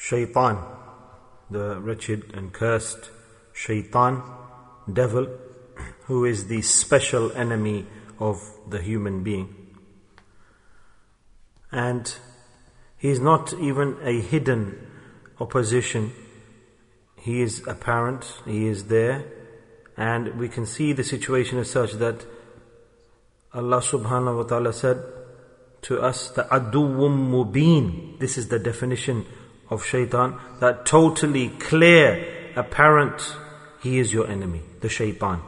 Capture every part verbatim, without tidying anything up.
Shaitan, the wretched and cursed Shaitan, devil, who is the special enemy of the human being. And he is not even a hidden opposition. He is apparent, he is there, and we can see the situation as such that Allah subhanahu wa ta'ala said to us, the aduwwum mubin. This is the definition of Shaitan, that totally clear, apparent, he is your enemy, the Shaitan.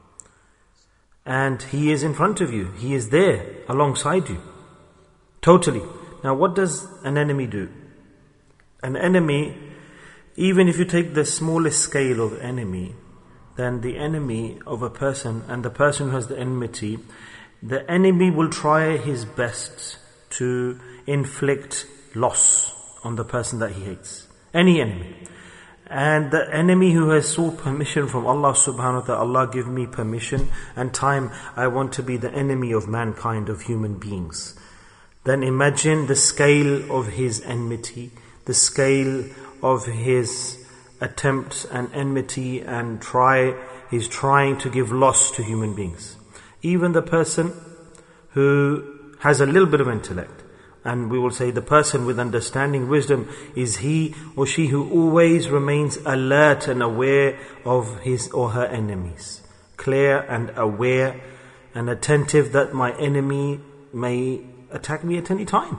And he is in front of you, he is there alongside you. Totally. Now what does an enemy do? An enemy, even if you take the smallest scale of enemy, then the enemy of a person and the person who has the enmity, the enemy will try his best to inflict loss on the person that he hates. Any enemy. And the enemy who has sought permission from Allah subhanahu wa ta'ala, Allah give me permission and time, I want to be the enemy of mankind, of human beings. Then imagine the scale of his enmity, the scale of his attempts and enmity and try, he's trying to give loss to human beings. Even the person who has a little bit of intellect, and we will say the person with understanding, wisdom, is he or she who always remains alert and aware of his or her enemies. Clear and aware and attentive that my enemy may attack me at any time.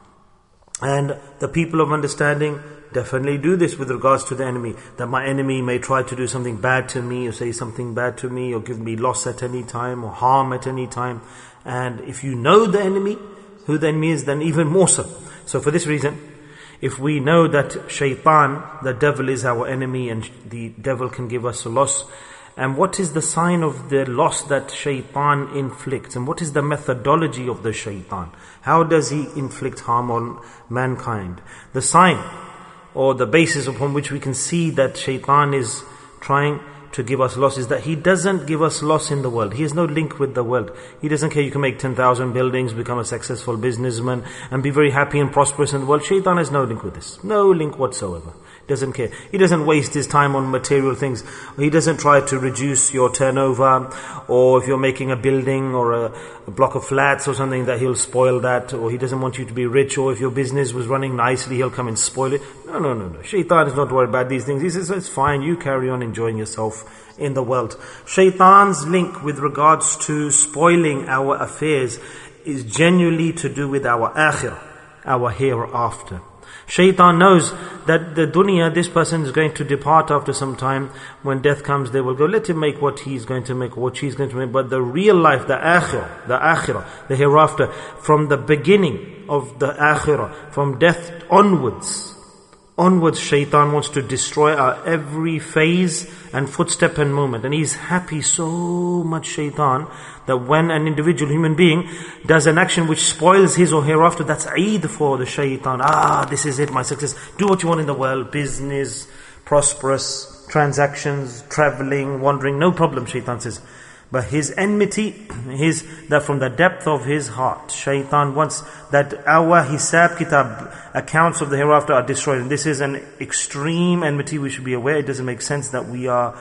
And the people of understanding definitely do this with regards to the enemy, that my enemy may try to do something bad to me or say something bad to me or give me loss at any time or harm at any time. And if you know the enemy, who the enemy is, then even more so. So for this reason, if we know that Shaitan, the devil, is our enemy and the devil can give us a loss, and what is the sign of the loss that Shaitan inflicts? And what is the methodology of the Shaitan? How does he inflict harm on mankind? The sign or the basis upon which we can see that Shaitan is trying to give us loss is that he doesn't give us loss in the world. He has no link with the world. He doesn't care you can make ten thousand buildings, become a successful businessman and be very happy and prosperous in the world. Shaitan has no link with this. No link whatsoever. Doesn't care. He doesn't waste his time on material things. He doesn't try to reduce your turnover, or if you're making a building or a, a block of flats or something, that he'll spoil that, or he doesn't want you to be rich, or if your business was running nicely, he'll come and spoil it. No, no, no, no. Shaitan is not worried about these things. He says, it's fine, you carry on enjoying yourself in the world. Shaitan's link with regards to spoiling our affairs is genuinely to do with our akhirah, our hereafter. Shaitan knows that the dunya, this person is going to depart after some time. When death comes, they will go, let him make what he's going to make, what she's going to make. But the real life, the akhirah, the akhirah, the hereafter, from the beginning of the akhirah, from death onwards, onwards, Shaitan wants to destroy our every phase and footstep and moment. And he's happy so much, Shaitan, that when an individual human being does an action which spoils his or hereafter, that's Eid for the Shaitan. Ah, this is it, my success. Do what you want in the world, business, prosperous, transactions, traveling, wandering, no problem, Shaitan says. But his enmity, his, that from the depth of his heart, Shaitan wants that our Hisab Kitab, accounts of the hereafter, are destroyed. And this is an extreme enmity. We should be aware. It doesn't make sense that we are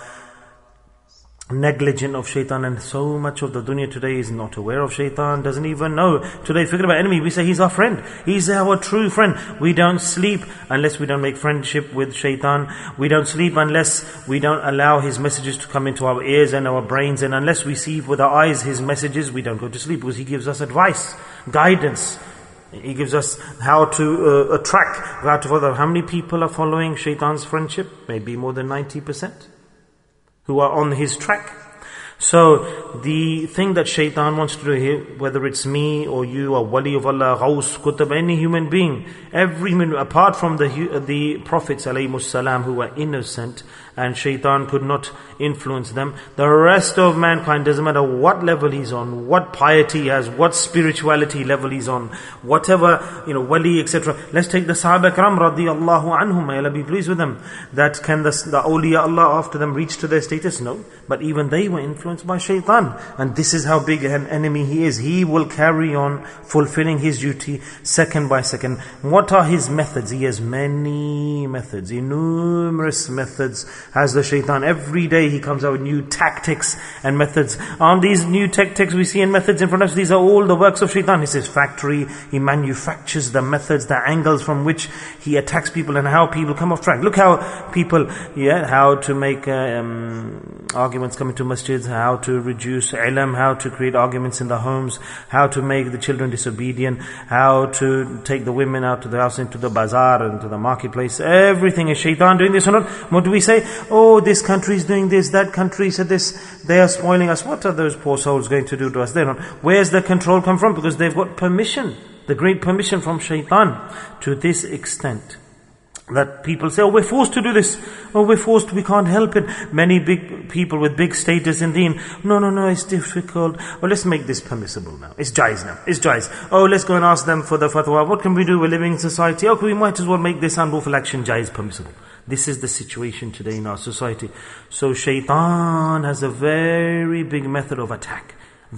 negligent of Shaitan, and so much of the dunya today is not aware of Shaitan, doesn't even know. Today, forget about enemy, we say he's our friend, he's our true friend. We don't sleep unless we don't make friendship with Shaitan. We don't sleep unless we don't allow his messages to come into our ears and our brains, and unless we see with our eyes his messages, we don't go to sleep, because he gives us advice, guidance. He gives us how to uh, attract, how to follow. How many people are following Shaitan's friendship? Maybe more than ninety percent. Who are on his track. So the thing that Shaitan wants to do here, whether it's me or you or Wali of Allah, Ghaus, Qutb, any human being, every human, apart from the the prophets alayhimus salam who were innocent and shaitan could not influence them. The rest of mankind, doesn't matter what level he's on, what piety he has, what spirituality level he's on, whatever, you know, wali, et cetera. Let's take the Sahaba Ikram radiyallahu anhum, may Allah be pleased with them. That can the, the awliya Allah after them reach to their status? No. But even they were influenced by shaitan. And this is how big an enemy he is. He will carry on fulfilling his duty second by second. What are his methods? He has many methods, numerous methods has the shaitan. Every day he comes out with new tactics and methods. On these new tactics we see and methods in front of us, these are all the works of shaitan. He says factory, he manufactures the methods, the angles from which he attacks people and how people come off track. Look how people, yeah, how to make um, arguments come into masjids, how to reduce ilm, how to create arguments in the homes, how to make the children disobedient, how to take the women out to the house, into the bazaar, into the marketplace. Everything is shaitan doing this or not. What do we say? Oh, this country is doing this, that country said this, they are spoiling us. What are those poor souls going to do to us? They're not. Where's the control come from? Because they've got permission, the great permission from shaitan, to this extent that people say, oh, we're forced to do this. Oh, we're forced, we can't help it. Many big people with big status in deen, no, no, no, it's difficult. Oh, let's make this permissible now. It's jaiz now. It's jaiz. Oh, let's go and ask them for the fatwa. What can we do? We're living in society. Okay, we might as well make this unlawful action jaiz permissible. This is the situation today in our society. So shaitan has a very big method of attack.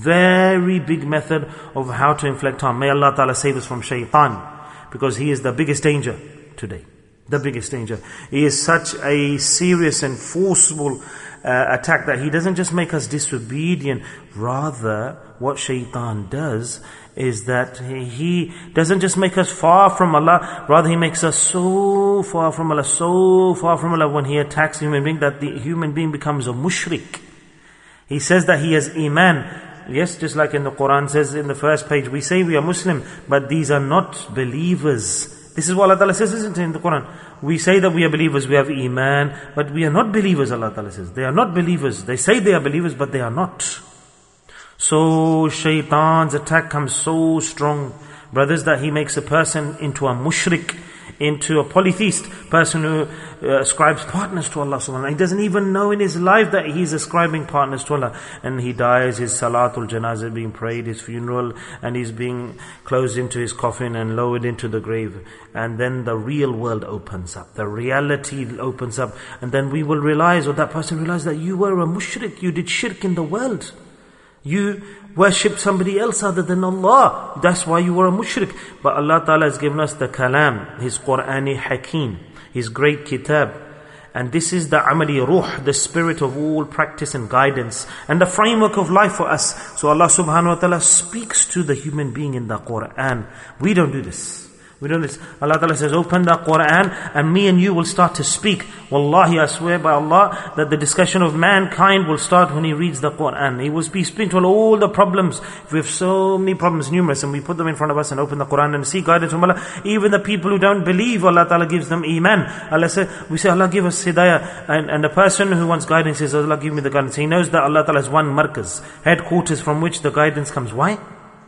Very big method of how to inflict harm. May Allah Ta'ala save us from shaitan, because he is the biggest danger today. The biggest danger. He is such a serious and forceful uh, attack that he doesn't just make us disobedient. Rather, what shaitan does is that he doesn't just make us far from Allah, rather he makes us so far from Allah, so far from Allah when he attacks a human being that the human being becomes a mushrik. He says that he has iman. Yes, just like in the Quran says in the first page, we say we are Muslim, but these are not believers. This is what Allah Ta'ala says, isn't it, in the Quran? We say that we are believers, we have iman, but we are not believers, Allah Ta'ala says. They are not believers. They say they are believers, but they are not. So shaitan's attack comes so strong, brothers, that he makes a person into a mushrik, into a polytheist, person who uh, ascribes partners to Allah subhanahu wa ta'ala. He doesn't even know in his life that he's ascribing partners to Allah. And he dies, his salatul janazah being prayed, his funeral, and he's being closed into his coffin and lowered into the grave. And then the real world opens up. The reality opens up. And then we will realize, or that person realizes, that you were a mushrik, you did shirk in the world. You worship somebody else other than Allah. That's why you were a mushrik. But Allah Ta'ala has given us the kalam, His Qur'ani Hakim, His great kitab. And this is the amali ruh, the spirit of all practice and guidance, and the framework of life for us. So Allah Subhanahu Wa Ta'ala speaks to the human being in the Qur'an. We don't do this. We don't do this. Allah Ta'ala says, open the Qur'an and me and you will start to speak. Wallahi, I swear by Allah that the discussion of mankind will start when he reads the Qur'an. He will be speaking to all the problems. We have so many problems, numerous, and we put them in front of us and open the Qur'an and seek guidance from Allah. Even the people who don't believe, Allah Ta'ala gives them iman. Allah says, we say, Allah give us hidayah. And, and the person who wants guidance says, Allah give me the guidance. He knows that Allah Ta'ala is one markaz, headquarters from which the guidance comes. Why?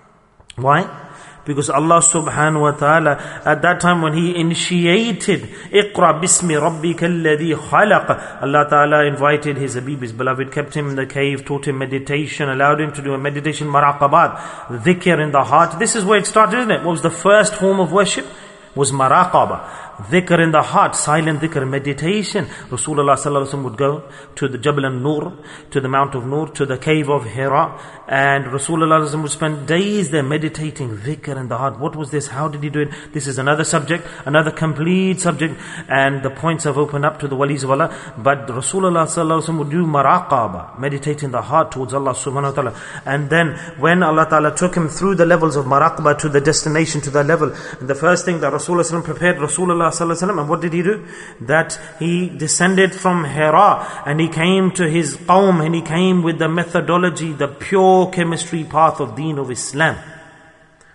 Why? Because Allah subhanahu wa ta'ala, at that time when He initiated, Iqra bismi rabbika alladhi khalaq, Allah ta'ala invited His Habib, His beloved, kept him in the cave, taught him meditation, allowed him to do a meditation, maraqabat, dhikr in the heart. This is where it started, isn't it? What was the first form of worship? Was maraqaba. Dhikr in the heart, silent dhikr, meditation. Rasulullah sallallahu alaihi wasallam would go to the Jabal al-Nur, to the Mount of Nur, to the cave of Hira, and Rasulullah sallallahu alaihi wasallam would spend days there meditating, dhikr in the heart. What was this? How did he do it? This is another subject, another complete subject, and the points have opened up to the walis of Allah. But Rasulullah sallallahu alaihi wasallam would do maraqaba, meditate in the heart towards Allah subhanahu wa ta'ala. And then when Allah ta'ala took him through the levels of maraqaba to the destination, to that level, the first thing that Rasulullah sallallahu alaihi wasallam prepared Rasulullah sallallahu alaihi wasallam, and what did he do? That he descended from Hira and he came to his qawm, and he came with the methodology, the pure chemistry path of deen of Islam.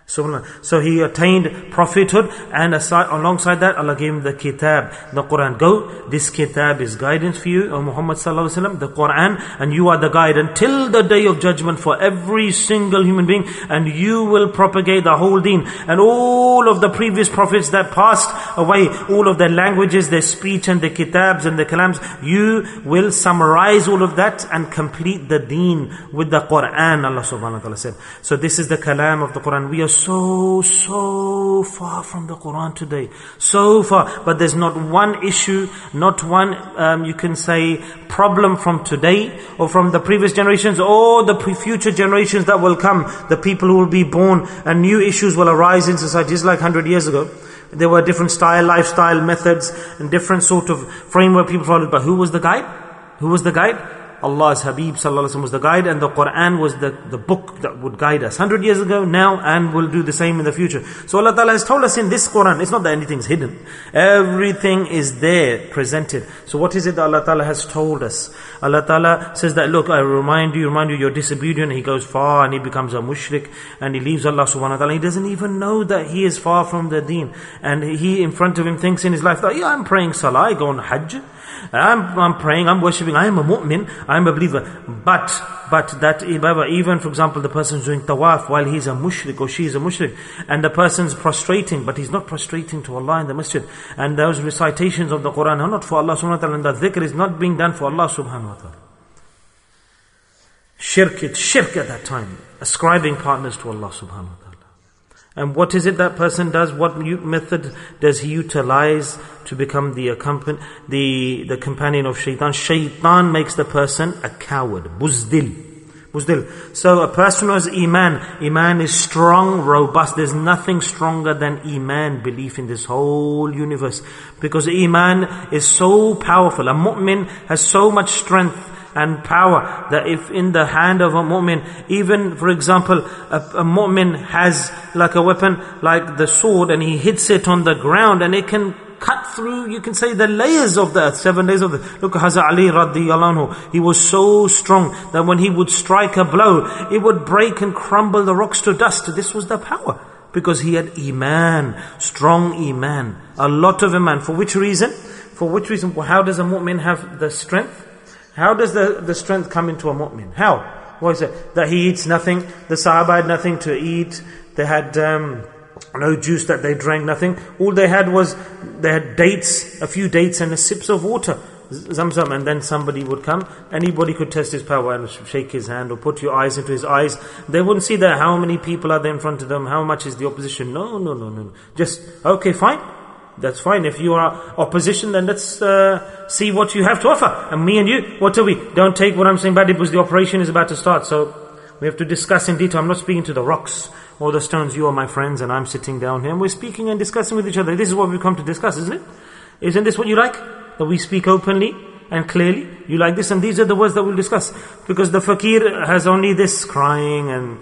So he attained prophethood, and aside, alongside that, Allah gave him the kitab, the Quran. Go, this kitab is guidance for you, O Muhammad sallallahu alaihi wasallam, the Quran, and you are the guide until the day of judgment for every single human being, and you will propagate the whole deen. And all of the previous prophets that passed away, all of their languages, their speech and their kitabs and their kalams, you will summarize all of that and complete the deen with the Quran, Allah subhanahu wa ta'ala said. So this is the kalam of the Quran. We are so, so far from the Quran today. So far. But there's not one issue, not one, um, you can say, problem from today or from the previous generations or the pre- future generations that will come. The people who will be born and new issues will arise in society. Just like one hundred years ago. There were different style, lifestyle, methods and different sort of framework people followed. But who was the guide? Who was the guide? Allah's Habib sallallahu alaihi wasallam was the guide, and the Quran was the, the book that would guide us. one hundred years ago, now, and will do the same in the future. So Allah Ta'ala has told us in this Quran, it's not that anything's hidden. Everything is there, presented. So what is it that Allah Ta'ala has told us? Allah Ta'ala says that, look, I remind you, remind you, you're disobedient. He goes far and he becomes a mushrik and he leaves Allah subhanahu wa ta'ala. He doesn't even know that he is far from the deen. And he in front of him thinks in his life that, yeah, I'm praying salah, I go on hajj. I'm, I'm praying, I'm worshipping, I am a mu'min, I am a believer. But, but that even, for example, the person's doing tawaf while he's a mushrik or she is a mushrik, and the person's prostrating, but he's not prostrating to Allah in the masjid. And those recitations of the Quran are not for Allah subhanahu wa ta'ala, and the dhikr is not being done for Allah subhanahu wa ta'ala. Shirk, it's shirk at that time, ascribing partners to Allah subhanahu wa ta'ala. And what is it that person does? What method does he utilize to become the accompany, the, the companion of shaitan? Shaitan makes the person a coward. Buzdil. Buzdil. So a person who has iman, iman is strong, robust. There's nothing stronger than iman, belief in this whole universe. Because iman is so powerful. A mu'min has so much strength and power that if in the hand of a mu'min, even for example, a, a mu'min has like a weapon like the sword and he hits it on the ground and it can cut through, you can say, the layers of the earth, seven days of the earth. Look, Hazrat Ali radiyallahu anhu, he was so strong that when he would strike a blow, it would break and crumble the rocks to dust. This was the power. Because he had iman, strong iman, a lot of iman. For which reason? For which reason? How does a mu'min have the strength? How does the, the strength come into a mu'min? How? What is it? That he eats nothing. The Sahaba had nothing to eat. They had um, no juice that they drank, nothing. All they had was, they had dates, a few dates and a sips of water. Zamzam, and then somebody would come. Anybody could test his power and shake his hand or put your eyes into his eyes. They wouldn't see that how many people are there in front of them, how much is the opposition. No, no, no, no. Just, okay, fine. That's fine. If you are opposition, then let's uh, see what you have to offer. And me and you, what are we? Don't take what I'm saying badly because the operation is about to start. So we have to discuss in detail. I'm not speaking to the rocks or the stones. You are my friends and I'm sitting down here. And we're speaking and discussing with each other. This is what we've come to discuss, isn't it? Isn't this what you like? That we speak openly and clearly? You like this? And these are the words that we'll discuss. Because the fakir has only this crying and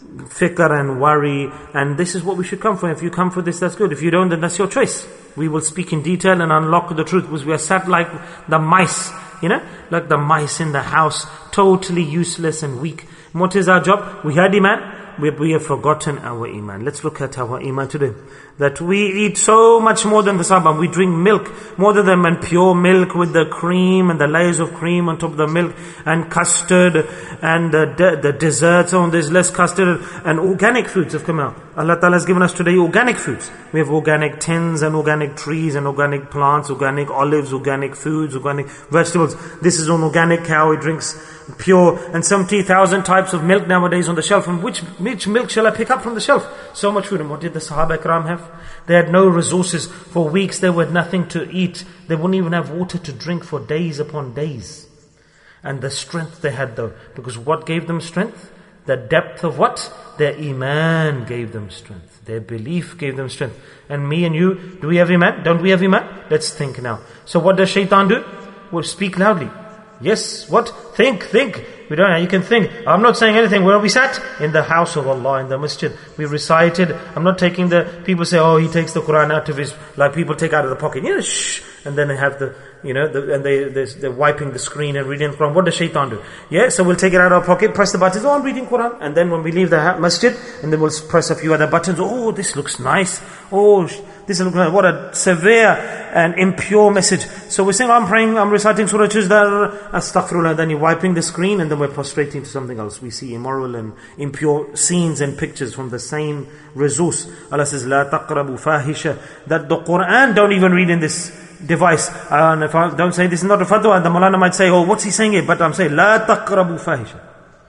fikr and worry, and this is what we should come for. If you come for this, that's good. If you don't, then that's your choice. We will speak in detail and unlock the truth, because we are sat like the mice, you know, like the mice in the house, totally useless and weak. And what is our job? We had iman, we, we have forgotten our iman. Let's look at our iman today. That we eat so much more than the Sahaba. We drink milk more than them, and pure milk with the cream and the layers of cream on top of the milk, and custard and the, de- the desserts. Oh, there's less custard, and organic foods have come out. Allah Ta'ala has given us today organic foods. We have organic tins and organic trees and organic plants, organic olives, organic foods, organic vegetables. This is an organic cow. It drinks pure, and seventy thousand types of milk nowadays on the shelf. And which, which milk shall I pick up from the shelf? So much food. And what did the Sahaba Ikram have? They had no resources. For weeks they had nothing to eat. They wouldn't even have water to drink for days upon days. And the strength they had though. Because what gave them strength? The depth of what? Their iman gave them strength. Their belief gave them strength. And me and you, do we have iman? Don't we have iman? Let's think now. So what does shaitan do? Well, speak loudly. Yes, what? Think, think. We don't, you can think, I'm not saying anything. Where are we sat? In the house of Allah, in the masjid. We recited. I'm not taking the, people say, oh, he takes the Quran out of his, like people take out of the pocket. You know, shh. And then they have the, you know, the, and they, they're, they're wiping the screen and reading the Quran. What does shaitan do? Yeah, so we'll take it out of our pocket, press the buttons, oh, I'm reading Quran. And then when we leave the masjid, and then we'll press a few other buttons, oh, this looks nice. Oh, this looks nice. What a severe and impure message. So we're saying, I'm praying, I'm reciting Surah Chuzdar, Astaghfirullah, then you're wiping the screen, and then we're prostrating to something else. We see immoral and impure scenes and pictures from the same resource. Allah says, La taqrabu fahisha. That the Quran don't even read in this device. Uh, and if I don't say this is not a fatwa, the Mulana might say, oh, what's he saying here? But I'm saying, La taqrabu fahisha.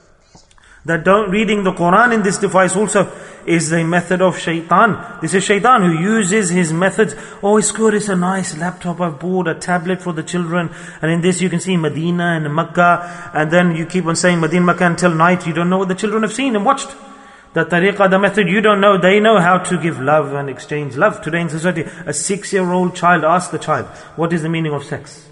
That don't reading the Quran in this device also is a method of shaitan. This is shaitan who uses his methods. Oh, it's good, it's a nice laptop I've bought, a tablet for the children. And in this you can see Medina and Makkah. And then you keep on saying Medina, Makkah until night. You don't know what the children have seen and watched. The tariqah, the method, you don't know. They know how to give love and exchange love. Today in society, a six-year-old child, ask the child, what is the meaning of sex?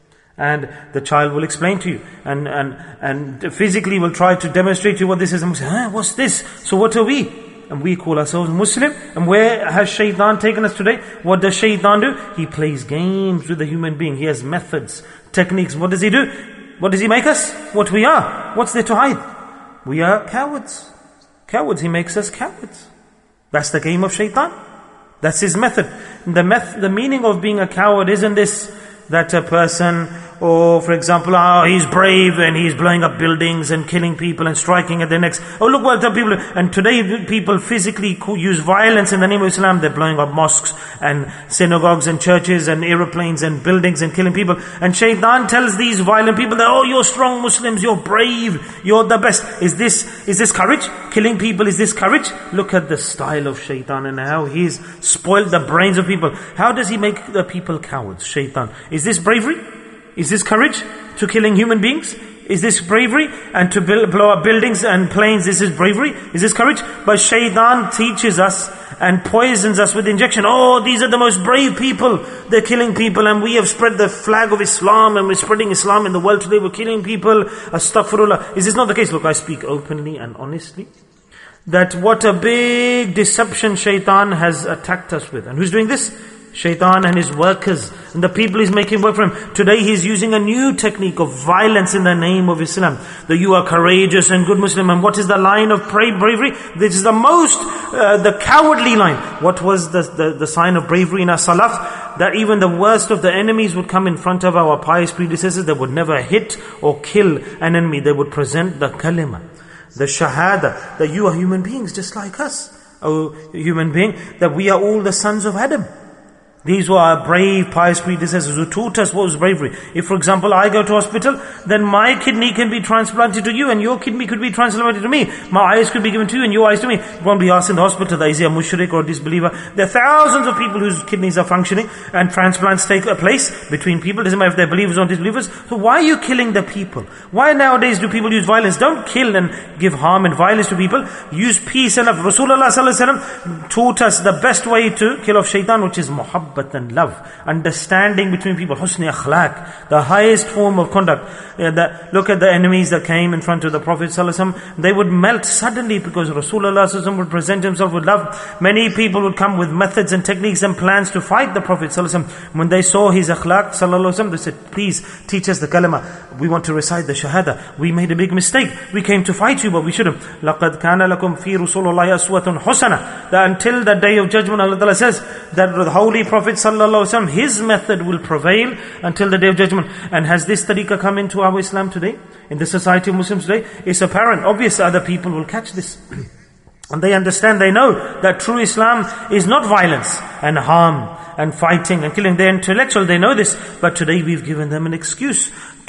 And the child will explain to you. And and and physically will try to demonstrate to you what this is. And we say, huh, what's this? So what are we? And we call ourselves Muslim. And where has shaitan taken us today? What does shaitan do? He plays games with the human being. He has methods, techniques. What does he do? What does he make us? What we are. What's there to hide? We are cowards. Cowards. He makes us cowards. That's the game of shaitan. That's his method. The meth- the meaning of being a coward isn't this, that a person, or for example, oh, he's brave and he's blowing up buildings and killing people and striking at their necks. Oh, look what the people, and today people physically use violence in the name of Islam. They're blowing up mosques and synagogues and churches and aeroplanes and buildings and killing people. And shaitan tells these violent people that, oh, you're strong Muslims, you're brave, you're the best. Is this, is this courage? Killing people, is this courage? Look at the style of shaitan and how he's spoiled the brains of people. How does he make the people cowards? Shaitan. Is this bravery? Is this courage to killing human beings? Is this bravery? And to build, blow up buildings and planes, this is bravery? Is this courage? But shaitan teaches us and poisons us with injection. Oh, these are the most brave people. They're killing people, and we have spread the flag of Islam, and we're spreading Islam in the world today. We're killing people. Astaghfirullah. Is this not the case? Look, I speak openly and honestly. That what a big deception shaitan has attacked us with. And who's doing this? Shaitan and his workers and the people he's making work for him. Today he's using a new technique of violence in the name of Islam. That you are courageous and good Muslim. And what is the line of bravery? This is the most, uh, the cowardly line. What was the, the, the sign of bravery in our salaf? That even the worst of the enemies would come in front of our pious predecessors. They would never hit or kill an enemy. They would present the kalima, the shahada, that you are human beings just like us. Oh, human being, that we are all the sons of Adam. These were our brave, pious predecessors who taught us what was bravery. If, for example, I go to hospital, then my kidney can be transplanted to you, and your kidney could be transplanted to me. My eyes could be given to you, and your eyes to me. You won't be asked in the hospital, is he a mushrik or a disbeliever? There are thousands of people whose kidneys are functioning, and transplants take a place between people. It doesn't matter if they're believers or disbelievers. So why are you killing the people? Why nowadays do people use violence? Don't kill and give harm and violence to people. Use peace and love. Rasulullah sallallahu alaihi wasallam taught us the best way to kill off shaitan, which is muhabbat and love, understanding between people, husni akhlaq, the highest form of conduct. Yeah, the, look at the enemies that came in front of the Prophet ﷺ. They would melt suddenly because Rasulullah ﷺ would present himself with love. Many people would come with methods and techniques and plans to fight the Prophet ﷺ. When they saw his akhlaq ﷺ, they said, please teach us the kalima. We want to recite the shahada. We made a big mistake. We came to fight you, but we should have. لَقَدْ كَانَ لَكُمْ فِي رُسُولِ اللَّهِ أَسْوَةٌ حُسَنَةٌ. That until the day of judgment, Allah Ta'ala says that the Holy Prophet sallallahu alaihi wasallam, his method will prevail until the day of judgment. And has this tariqah come into our Islam today? In the society of Muslims today? It's apparent. Obviously other people will catch this. And they understand, they know that true Islam is not violence and harm and fighting and killing. They're intellectual, they know this. But today we've given them an excuse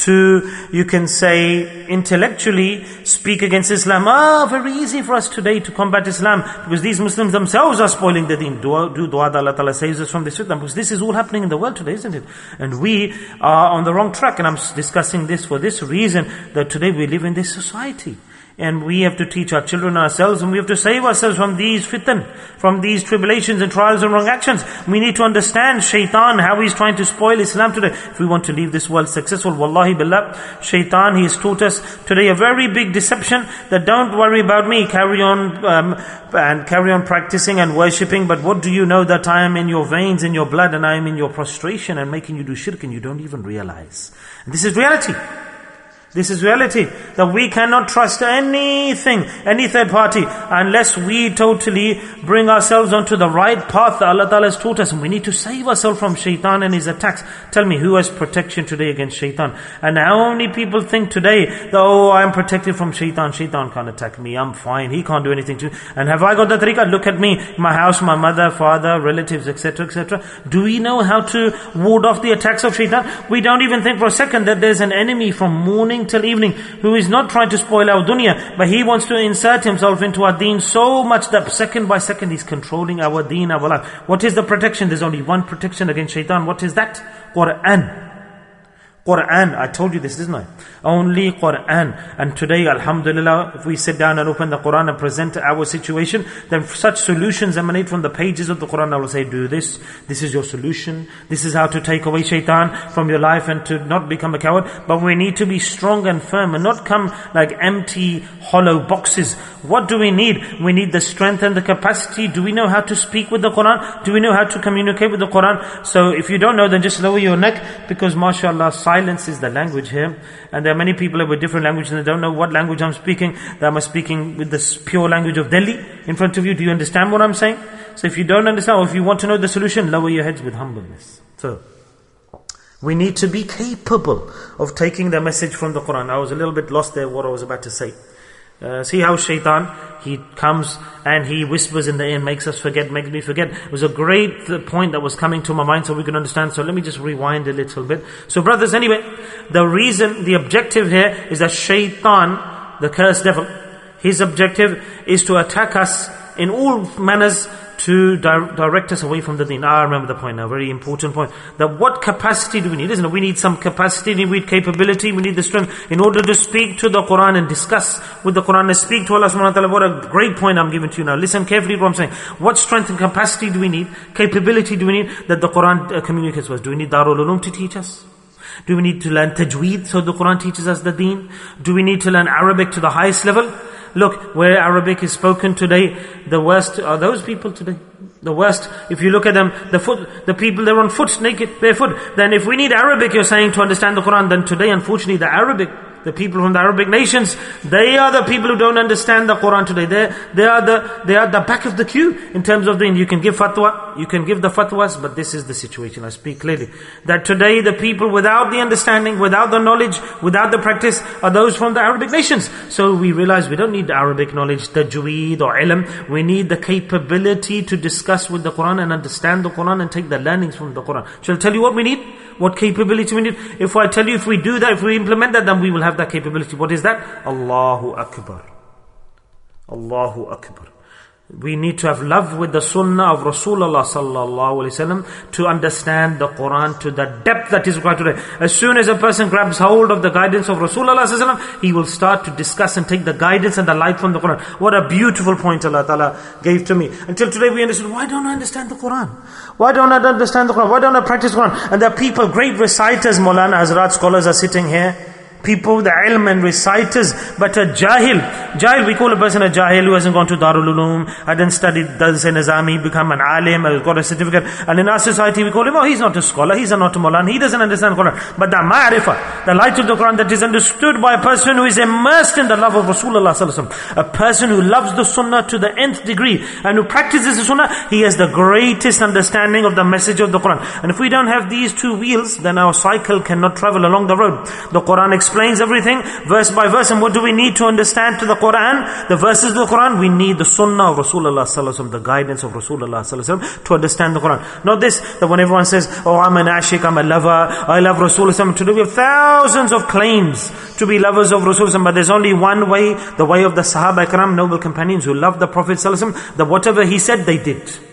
to, you can say, intellectually speak against Islam. Ah, very easy for us today to combat Islam, because these Muslims themselves are spoiling the deen. Dua, do dua that Allah Ta'ala saves us from this fitna, because this is all happening in the world today, isn't it? And we are on the wrong track. And I'm discussing this for this reason, that today we live in this society. And we have to teach our children ourselves, and we have to save ourselves from these fitan, from these tribulations and trials and wrong actions. We need to understand shaitan, how he's trying to spoil Islam today. If we want to leave this world successful, wallahi billah, shaitan, he has taught us today a very big deception that don't worry about me, carry on um, and carry on practicing and worshipping, but what do you know that I am in your veins, in your blood, and I am in your prostration and making you do shirk, and you don't even realize. And this is reality. This is reality, that we cannot trust anything, any third party, unless we totally bring ourselves onto the right path that Allah Ta'ala has taught us. And we need to save ourselves from shaitan and his attacks. Tell me, who has protection today against shaitan? And how many people think today that, oh, I'm protected from shaitan. Shaitan can't attack me. I'm fine. He can't do anything to me. And have I got the tariqah? Look at me, my house, my mother, father, relatives, et cetera, et cetera. Do we know how to ward off the attacks of shaitan? We don't even think for a second that there's an enemy from morning till evening who is not trying to spoil our dunya, but he wants to insert himself into our deen so much that second by second he's controlling our deen, our life. What is the protection? There's only one protection against shaitan. What is that? Quran. Quran. I told you this, didn't I? Only Quran. And today, alhamdulillah, if we sit down and open the Quran and present our situation, then such solutions emanate from the pages of the Quran. I will say, do this. This is your solution. This is how to take away shaitan from your life and to not become a coward. But we need to be strong and firm and not come like empty, hollow boxes. What do we need? We need the strength and the capacity. Do we know how to speak with the Quran? Do we know how to communicate with the Quran? So if you don't know, then just lower your neck, because mashallah, silence is the language here. And there are many people with different languages and they don't know what language I'm speaking. That I'm speaking with this pure language of Delhi in front of you. Do you understand what I'm saying? So if you don't understand, or if you want to know the solution, lower your heads with humbleness. So we need to be capable of taking the message from the Quran. I was a little bit lost there what I was about to say. Uh, see how shaitan, he comes and he whispers in the ear, makes us forget, makes me forget. It was a great uh, point that was coming to my mind so we can understand. So let me just rewind a little bit. So brothers, anyway, the reason, the objective here is that shaitan, the cursed devil, his objective is to attack us in all manners, to di- direct us away from the deen. Ah, I remember the point now, very important point. That what capacity do we need? Isn't it? We need some capacity, we need capability, we need the strength in order to speak to the Quran and discuss with the Quran and speak to Allah subhanahu wa ta'ala. What a great point I'm giving to you now. Listen carefully to what I'm saying. What strength and capacity do we need? Capability do we need that the Quran uh, communicates with us? Do we need Darul Ulum to teach us? Do we need to learn tajweed so the Quran teaches us the deen? Do we need to learn Arabic to the highest level? Look, where Arabic is spoken today, the worst are those people today. The worst, if you look at them, the foot, the people, they're on foot, naked, barefoot. Then if we need Arabic, you're saying, to understand the Quran, then today, unfortunately, the Arabic, the people from the Arabic nations, they are the people who don't understand the Quran today. They they are the they are the back of the queue in terms of the. You can give fatwa, you can give the fatwas, but this is the situation. I speak clearly that today the people without the understanding, without the knowledge, without the practice, are those from the Arabic nations. So we realize we don't need Arabic knowledge, tajweed or ilm. We need the capability to discuss with the Quran and understand the Quran and take the learnings from the Quran. Shall I tell you what we need? What capability we need? If I tell you, if we do that, if we implement that, then we will have that capability. What is that? Allahu Akbar. Allahu Akbar. We need to have love with the sunnah of Rasulullah sallallahu alaihi wasallam to understand the Quran to the depth that is required today. As soon as a person grabs hold of the guidance of Rasulullah sallallahu alaihi wasallam, he will start to discuss and take the guidance and the light from the Quran. What a beautiful point Allah Ta'ala gave to me. Until today we understood, why don't I understand the Quran? Why don't I understand the Quran? Why don't I practice the Quran? And there are people, great reciters, Maulana Hazrat scholars are sitting here. People with ilm and reciters, but a jahil. Jahil, we call a person a jahil who hasn't gone to Darul Uloom, hadn't studied Dars and Nizami, become an alim, has got a certificate. And in our society we call him, oh, he's not a scholar, he's not a Mawlan, he doesn't understand the Quran. But the ma'rifah, the light of the Quran that is understood by a person who is immersed in the love of Rasulullah sallallahu alaihi wasallam, a person who loves the sunnah to the nth degree, and who practices the sunnah, he has the greatest understanding of the message of the Quran. And if we don't have these two wheels, then our cycle cannot travel along the road. The Quran explains explains everything verse by verse. And what do we need to understand to the Quran? The verses of the Quran, we need the sunnah of Rasulullah sallallahu alaihi wasallam, the guidance of Rasulullah sallallahu alaihi wasallam to understand the Quran. Not this, that when everyone says, oh, I'm an ashik, I'm a lover, I love Rasulullah. Today we have thousands of claims to be lovers of Rasulullah, but there's only one way, the way of the Sahaba Ikram, noble companions who loved the Prophet sallallahu alaihi wasallam, that whatever he said, they did.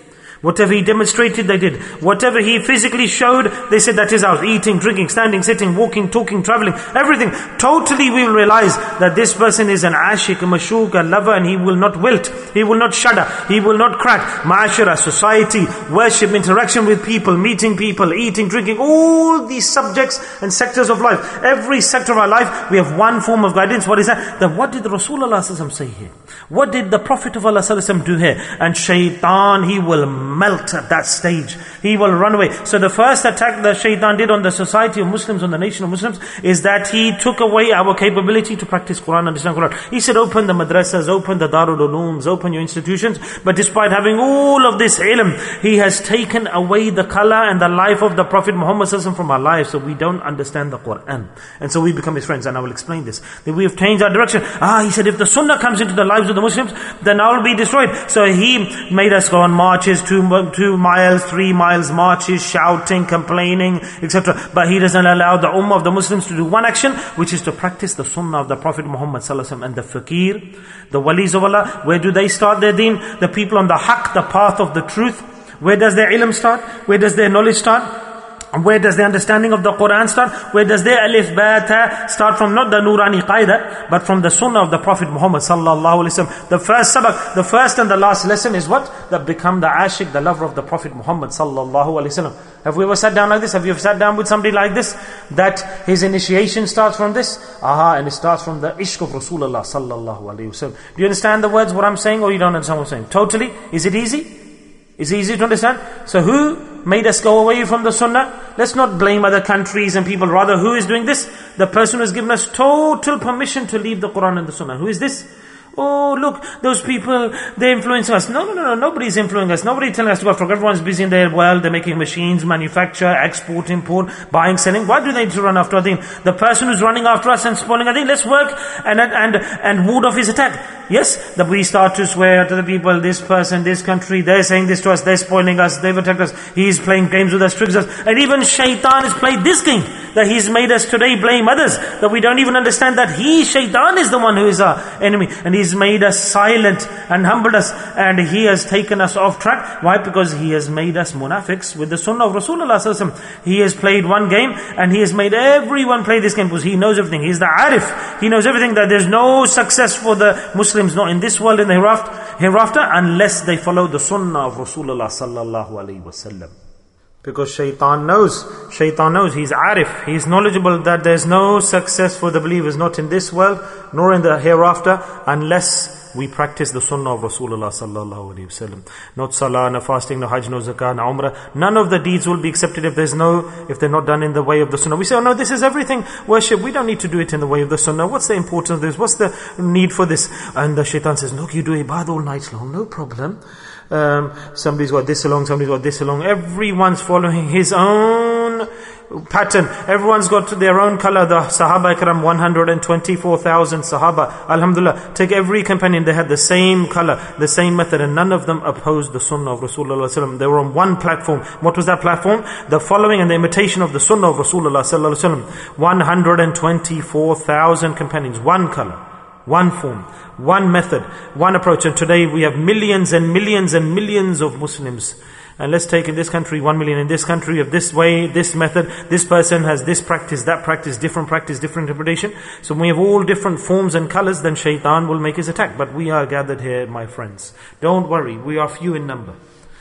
Whatever he demonstrated, they did. Whatever he physically showed, they said that is ours. Eating, drinking, standing, sitting, walking, talking, traveling, everything. Totally we will realize that this person is an ashik, a mashook, a lover, and he will not wilt. He will not shudder. He will not crack. Ma'ashara, society, worship, interaction with people, meeting people, eating, drinking, all these subjects and sectors of life. Every sector of our life, we have one form of guidance. What is that? That what did Rasulullah say here? What did the Prophet of Allah do here? And shaitan, he will melt at that stage. He will run away. So the first attack that shaitan did on the society of Muslims, on the nation of Muslims, is that he took away our capability to practice Quran, understand Quran. He said, open the madrasas, open the Darul Ulooms, open your institutions. But despite having all of this ilm, he has taken away the color and the life of the Prophet Muhammad from our lives, so we don't understand the Quran. And so we become his friends, and I will explain this. That we have changed our direction. Ah, he said, if the Sunnah comes into the lives of the Muslims, then I will be destroyed. So he made us go on marches, two Two miles, three miles marches, shouting, complaining, et cetera. But he doesn't allow the ummah of the Muslims to do one action, which is to practice the sunnah of the Prophet Muhammad sallallahu alaihi wasallam. And the fakir, the walis of Allah, where do they start their deen? The people on the haqq, the path of the truth. Where does their ilm start? Where does their knowledge start? Where does the understanding of the Quran start? Where does their alif, ba, ta start from? Not the Nurani Qaida, but from the Sunnah of the Prophet Muhammad sallallahu alaihi wasallam. The first sabak, the first and the last lesson is what? That become the ashik, the lover of the Prophet Muhammad sallallahu alaihi wasallam. Have we ever sat down like this? Have you ever sat down with somebody like this? That his initiation starts from this? Aha, and it starts from the ishq of Rasulullah sallallahu alaihi wasallam. Do you understand the words, what I'm saying, or you don't understand what I'm saying? Totally? Is it easy? Is it easy to understand? So who made us go away from the sunnah? Let's not blame other countries and people. Rather, who is doing this? The person who has given us total permission to leave the Quran and the sunnah. Who is this? Oh, look, those people, they're influencing us. No, no, no, no, nobody's influencing us. Nobody's telling us to go after. Everyone's busy in their world. They're making machines, manufacture, export, import, buying, selling. Why do they need to run after our deen? The person who's running after us and spoiling our deen, let's work and, and, and ward off his attack. Yes, that we start to swear to the people, this person, this country, they're saying this to us, they're spoiling us, they've attacked us, he's playing games with us, tricks us. And even shaitan has played this game, that he's made us today blame others, that we don't even understand that he, shaitan, is the one who is our enemy. And he's made us silent and humbled us, and he has taken us off track. Why? Because he has made us munafiqs with the sunnah of Rasulullah sallallahu alaihi wasallam. He has played one game, and he has made everyone play this game, because he knows everything. He's the arif. He knows everything, that there's no success for the Muslims, not in this world, in the hereafter, hereafter, unless they follow the sunnah of Rasulullah sallallahu alaihi wasallam. Because shaitan knows, shaitan knows, he's arif, he's knowledgeable that there's no success for the believers, not in this world, nor in the hereafter, unless we practice the sunnah of Rasulullah sallallahu alaihi wasallam. Not salah, no fasting, no hajj, no zakah, no umrah. None of the deeds will be accepted if there's no, if they're not done in the way of the sunnah. We say, oh no, this is everything. Worship, we don't need to do it in the way of the sunnah. What's the importance of this? What's the need for this? And the shaitan says, look, you do ibadah all night long, no problem. Um, somebody's got this along, somebody's got this along. Everyone's following his own pattern. Everyone's got their own color. The Sahaba Ikram, one hundred twenty-four thousand Sahaba, Alhamdulillah, take every companion, they had the same color, the same method, and none of them opposed the sunnah of Rasulullah sallallahu alaihi wasallam. They were on one platform. What was that platform? The following and the imitation of the sunnah of Rasulullah sallallahu alaihi wasallam. one hundred twenty-four thousand companions, one color, one form, one method, one approach. And today we have millions and millions and millions of Muslims. And let's take in this country, one million in this country, of this way, this method, this person has this practice, that practice, different practice, different interpretation. So when we have all different forms and colors, then shaitan will make his attack. But we are gathered here, my friends. Don't worry, we are few in number.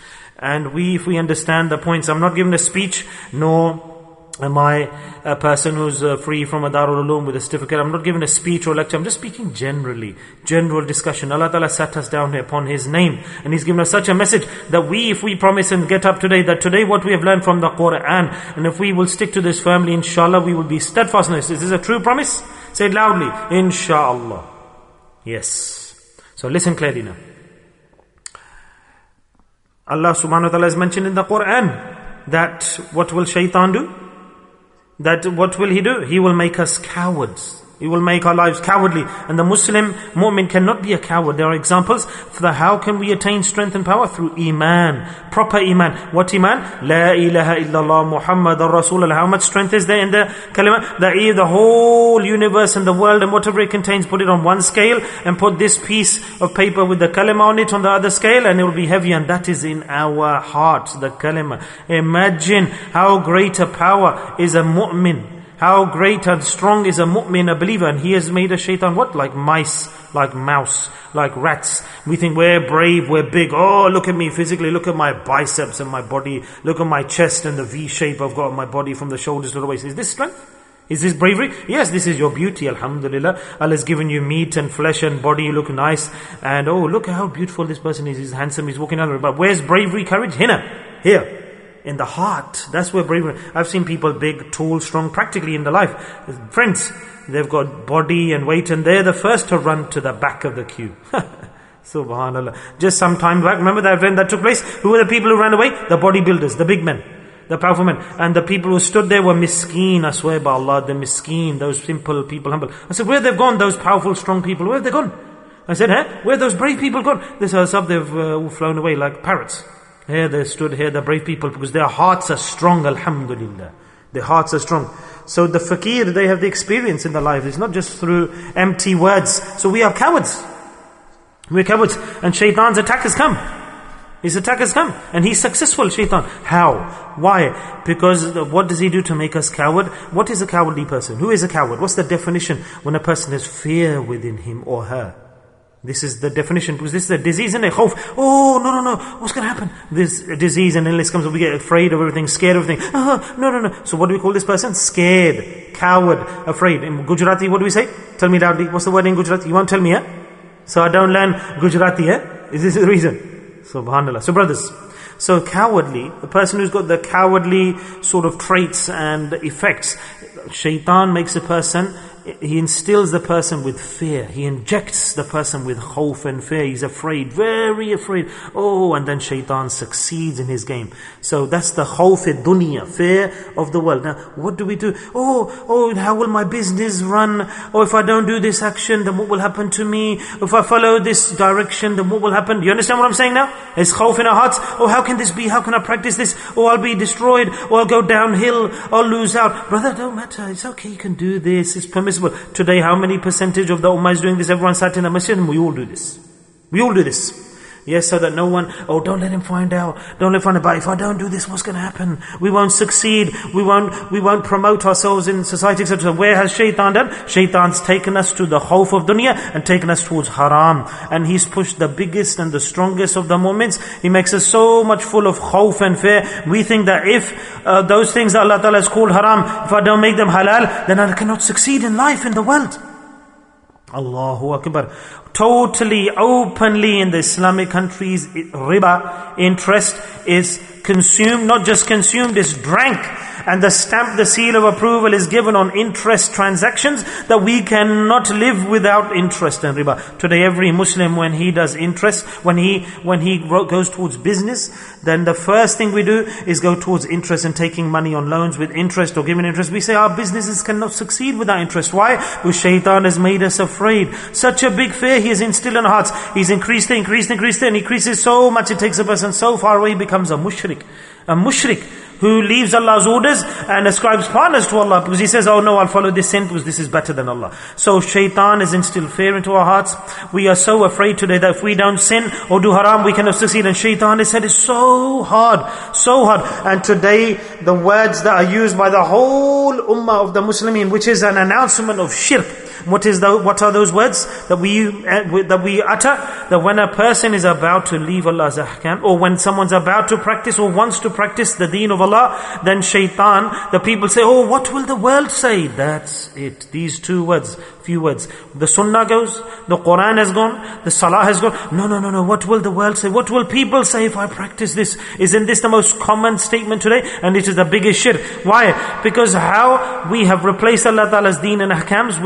And we, if we understand the points, I'm not giving a speech, nor am I a person who's uh, free from a Darul Uloom with a certificate. I'm not giving a speech or lecture. I'm just speaking generally. General discussion. Allah Ta'ala sat us down here upon His name. And He's given us such a message that we, if we promise and get up today, that today what we have learned from the Quran, and if we will stick to this firmly, inshallah, we will be steadfast in this. Is this a true promise? Say it loudly. Inshallah. Yes. So listen clearly now. Allah subhanahu wa ta'ala has mentioned in the Quran that what will shaitan do? That what will he do? He will make us cowards. It will make our lives cowardly. And the Muslim mu'min cannot be a coward. There are examples for the how can we attain strength and power? Through Iman. Proper Iman. What Iman? La ilaha illallah Muhammadur Rasulullah. How much strength is there in the kalima? The, the whole universe and the world and whatever it contains, put it on one scale and put this piece of paper with the kalima on it on the other scale, and it will be heavy, and that is in our hearts, the kalima. Imagine how great a power is a mu'min. How great and strong is a mu'min, a believer. And he has made a shaitan what? Like mice, like mouse, like rats. We think we're brave, we're big. Oh, look at me physically, look at my biceps and my body. Look at my chest and the V shape I've got on my body from the shoulders to the waist. Is this strength? Is this bravery? Yes, this is your beauty, alhamdulillah. Allah has given you meat and flesh and body, you look nice. And oh, look how beautiful this person is. He's handsome, he's walking out. But where's bravery, courage? Here, here. In the heart. That's where bravery. I've seen people big, tall, strong, practically in the life. Friends, they've got body and weight, and they're the first to run to the back of the queue. Subhanallah. Just some time back, remember that event that took place? Who were the people who ran away? The bodybuilders, the big men, the powerful men. And the people who stood there were miskeen, I swear by Allah, the miskeen, those simple people, humble. I said, where have they gone, those powerful, strong people? Where have they gone? I said, huh? Where have those brave people gone? They said, they've uh, all flown away like parrots. Here they stood, here the brave people, because their hearts are strong, alhamdulillah. Their hearts are strong. So the fakir, they have the experience in their life. It's not just through empty words. So we are cowards. We're cowards. And shaitan's attack has come. His attack has come. And he's successful, shaitan. How? Why? Because what does he do to make us coward? What is a cowardly person? Who is a coward? What's the definition? When a person has fear within him or her. This is the definition, because this is a disease and a khawf. Oh, no, no, no, what's going to happen? This disease and illness comes, we get afraid of everything, scared of everything. Oh, no, no, no. So what do we call this person? Scared, coward, afraid. In Gujarati, what do we say? Tell me loudly, what's the word in Gujarati? You won't tell me, eh? So I don't learn Gujarati, eh? Is this the reason? SubhanAllah. So brothers, so cowardly, the person who's got the cowardly sort of traits and effects, shaitan makes a person, he instills the person with fear. He injects the person with khawf and fear. He's afraid, very afraid. Oh, and then shaitan succeeds in his game. So that's the khawf dunya, fear of the world. Now, what do we do? Oh, oh, how will my business run? Oh, if I don't do this action, then what will happen to me? If I follow this direction, then what will happen? Do you understand what I'm saying now? It's khawf in our hearts. Oh, how can this be? How can I practice this? Oh, I'll be destroyed. Oh, I'll go downhill. I'll lose out. Brother, don't matter. It's okay. You can do this. It's permissible. Today, how many percentage of the ummah is doing this? Everyone sat in the masjid and we all do this. We all do this. Yes, so that no one, oh, don't let him find out. Don't let him find out. But if I don't do this, what's going to happen? We won't succeed. We won't, we won't promote ourselves in society, et cetera. Where has shaitan done? Shaitan's taken us to the khawf of dunya and taken us towards haram. And he's pushed the biggest and the strongest of the moments. He makes us so much full of khawf and fear. We think that if uh, those things that Allah Ta'ala has called haram, if I don't make them halal, then I cannot succeed in life, in the world. Allahu Akbar. Totally, openly in the Islamic countries, riba, interest is consumed, not just consumed, is drank. And the stamp, the seal of approval is given on interest transactions, that we cannot live without interest and riba. Today every Muslim, when he does interest, when he when he goes towards business, then the first thing we do is go towards interest and taking money on loans with interest or giving interest. We say our businesses cannot succeed without interest. Why? Because shaitan has made us afraid. Such a big fear he has instilled in our hearts. He's increased it, increased it, increased it, and increases so much it takes a person so far away, he becomes a mushrik. A mushrik who leaves Allah's orders and ascribes partners to Allah, because he says, oh no, I'll follow this sin because this is better than Allah. So shaitan has instilled fear into our hearts. We are so afraid today that if we don't sin or do haram, we cannot succeed. And shaitan has said it's so hard, so hard. And today, the words that are used by the whole ummah of the Muslimin, which is an announcement of shirk. What is the, what are those words that we uh, that we utter? That when a person is about to leave Allah's ahkam, or when someone's about to practice or wants to practice the deen of Allah, then shaitan, the people say, oh, what will the world say? That's it. These two words, few words. The sunnah goes, the Quran has gone, the salah has gone. No, no, no, no. What will the world say? What will people say if I practice this? Isn't this the most common statement today? And it is the biggest shirk. Why? Because how we have replaced Allah Ta'ala's deen and ahkams with the dunya.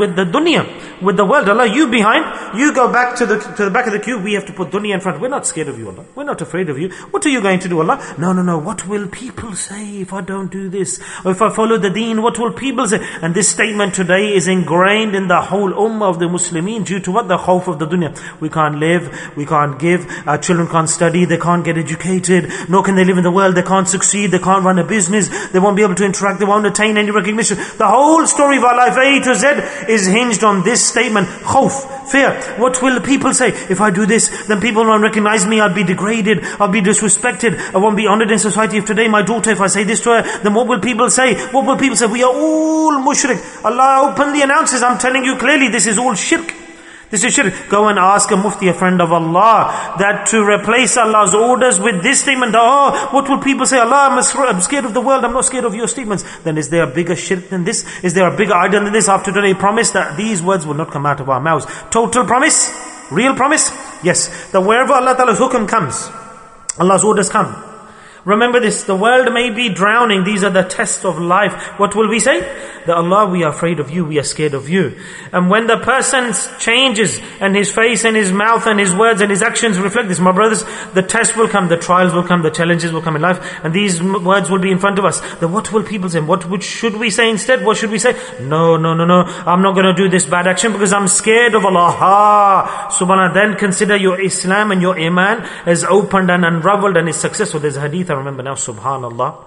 dunya with the world. Allah, you behind, you go back to the to the back of the queue, we have to put dunya in front. We're not scared of you, Allah. We're not afraid of you. What are you going to do, Allah? No, no, no. What will people say if I don't do this? Or if I follow the deen, what will people say? And this statement today is ingrained in the whole ummah of the Muslimin due to what? The khawf of the dunya. We can't live, we can't give, our children can't study, they can't get educated, nor can they live in the world, they can't succeed, they can't run a business, they won't be able to interact, they won't attain any recognition. The whole story of our life, A to Z, is hinged on this statement, khawf, fear. What will the people say? If I do this, then people won't recognize me, I'll be degraded, I'll be disrespected, I won't be honored in society. If today my daughter, if I say this to her, then what will people say? What will people say? We are all mushrik. Allah openly announces, I'm telling you clearly, this is all shirk. This is shirk. Go and ask a mufti, a friend of Allah, that to replace Allah's orders with this statement, oh, what will people say? Allah, I'm scared of the world, I'm not scared of your statements. Then is there a bigger shirk than this? Is there a bigger idol than this? After today, promise that these words will not come out of our mouths. Total promise? Real promise? Yes. That wherever Allah Ta'ala's hukum comes, Allah's orders come. Remember this, the world may be drowning. These are the tests of life. What will we say? That Allah, we are afraid of you, we are scared of you. And when the person changes and his face and his mouth and his words and his actions reflect this, my brothers, the test will come, the trials will come, the challenges will come in life, and these words will be in front of us. Then what will people say? What would, should we say instead? What should we say? No, no, no, no, I'm not going to do this bad action because I'm scared of Allah. Ha! Subhanallah, then consider your Islam and your Iman as opened and unraveled and is successful. There's a hadith, I remember now, subhanallah.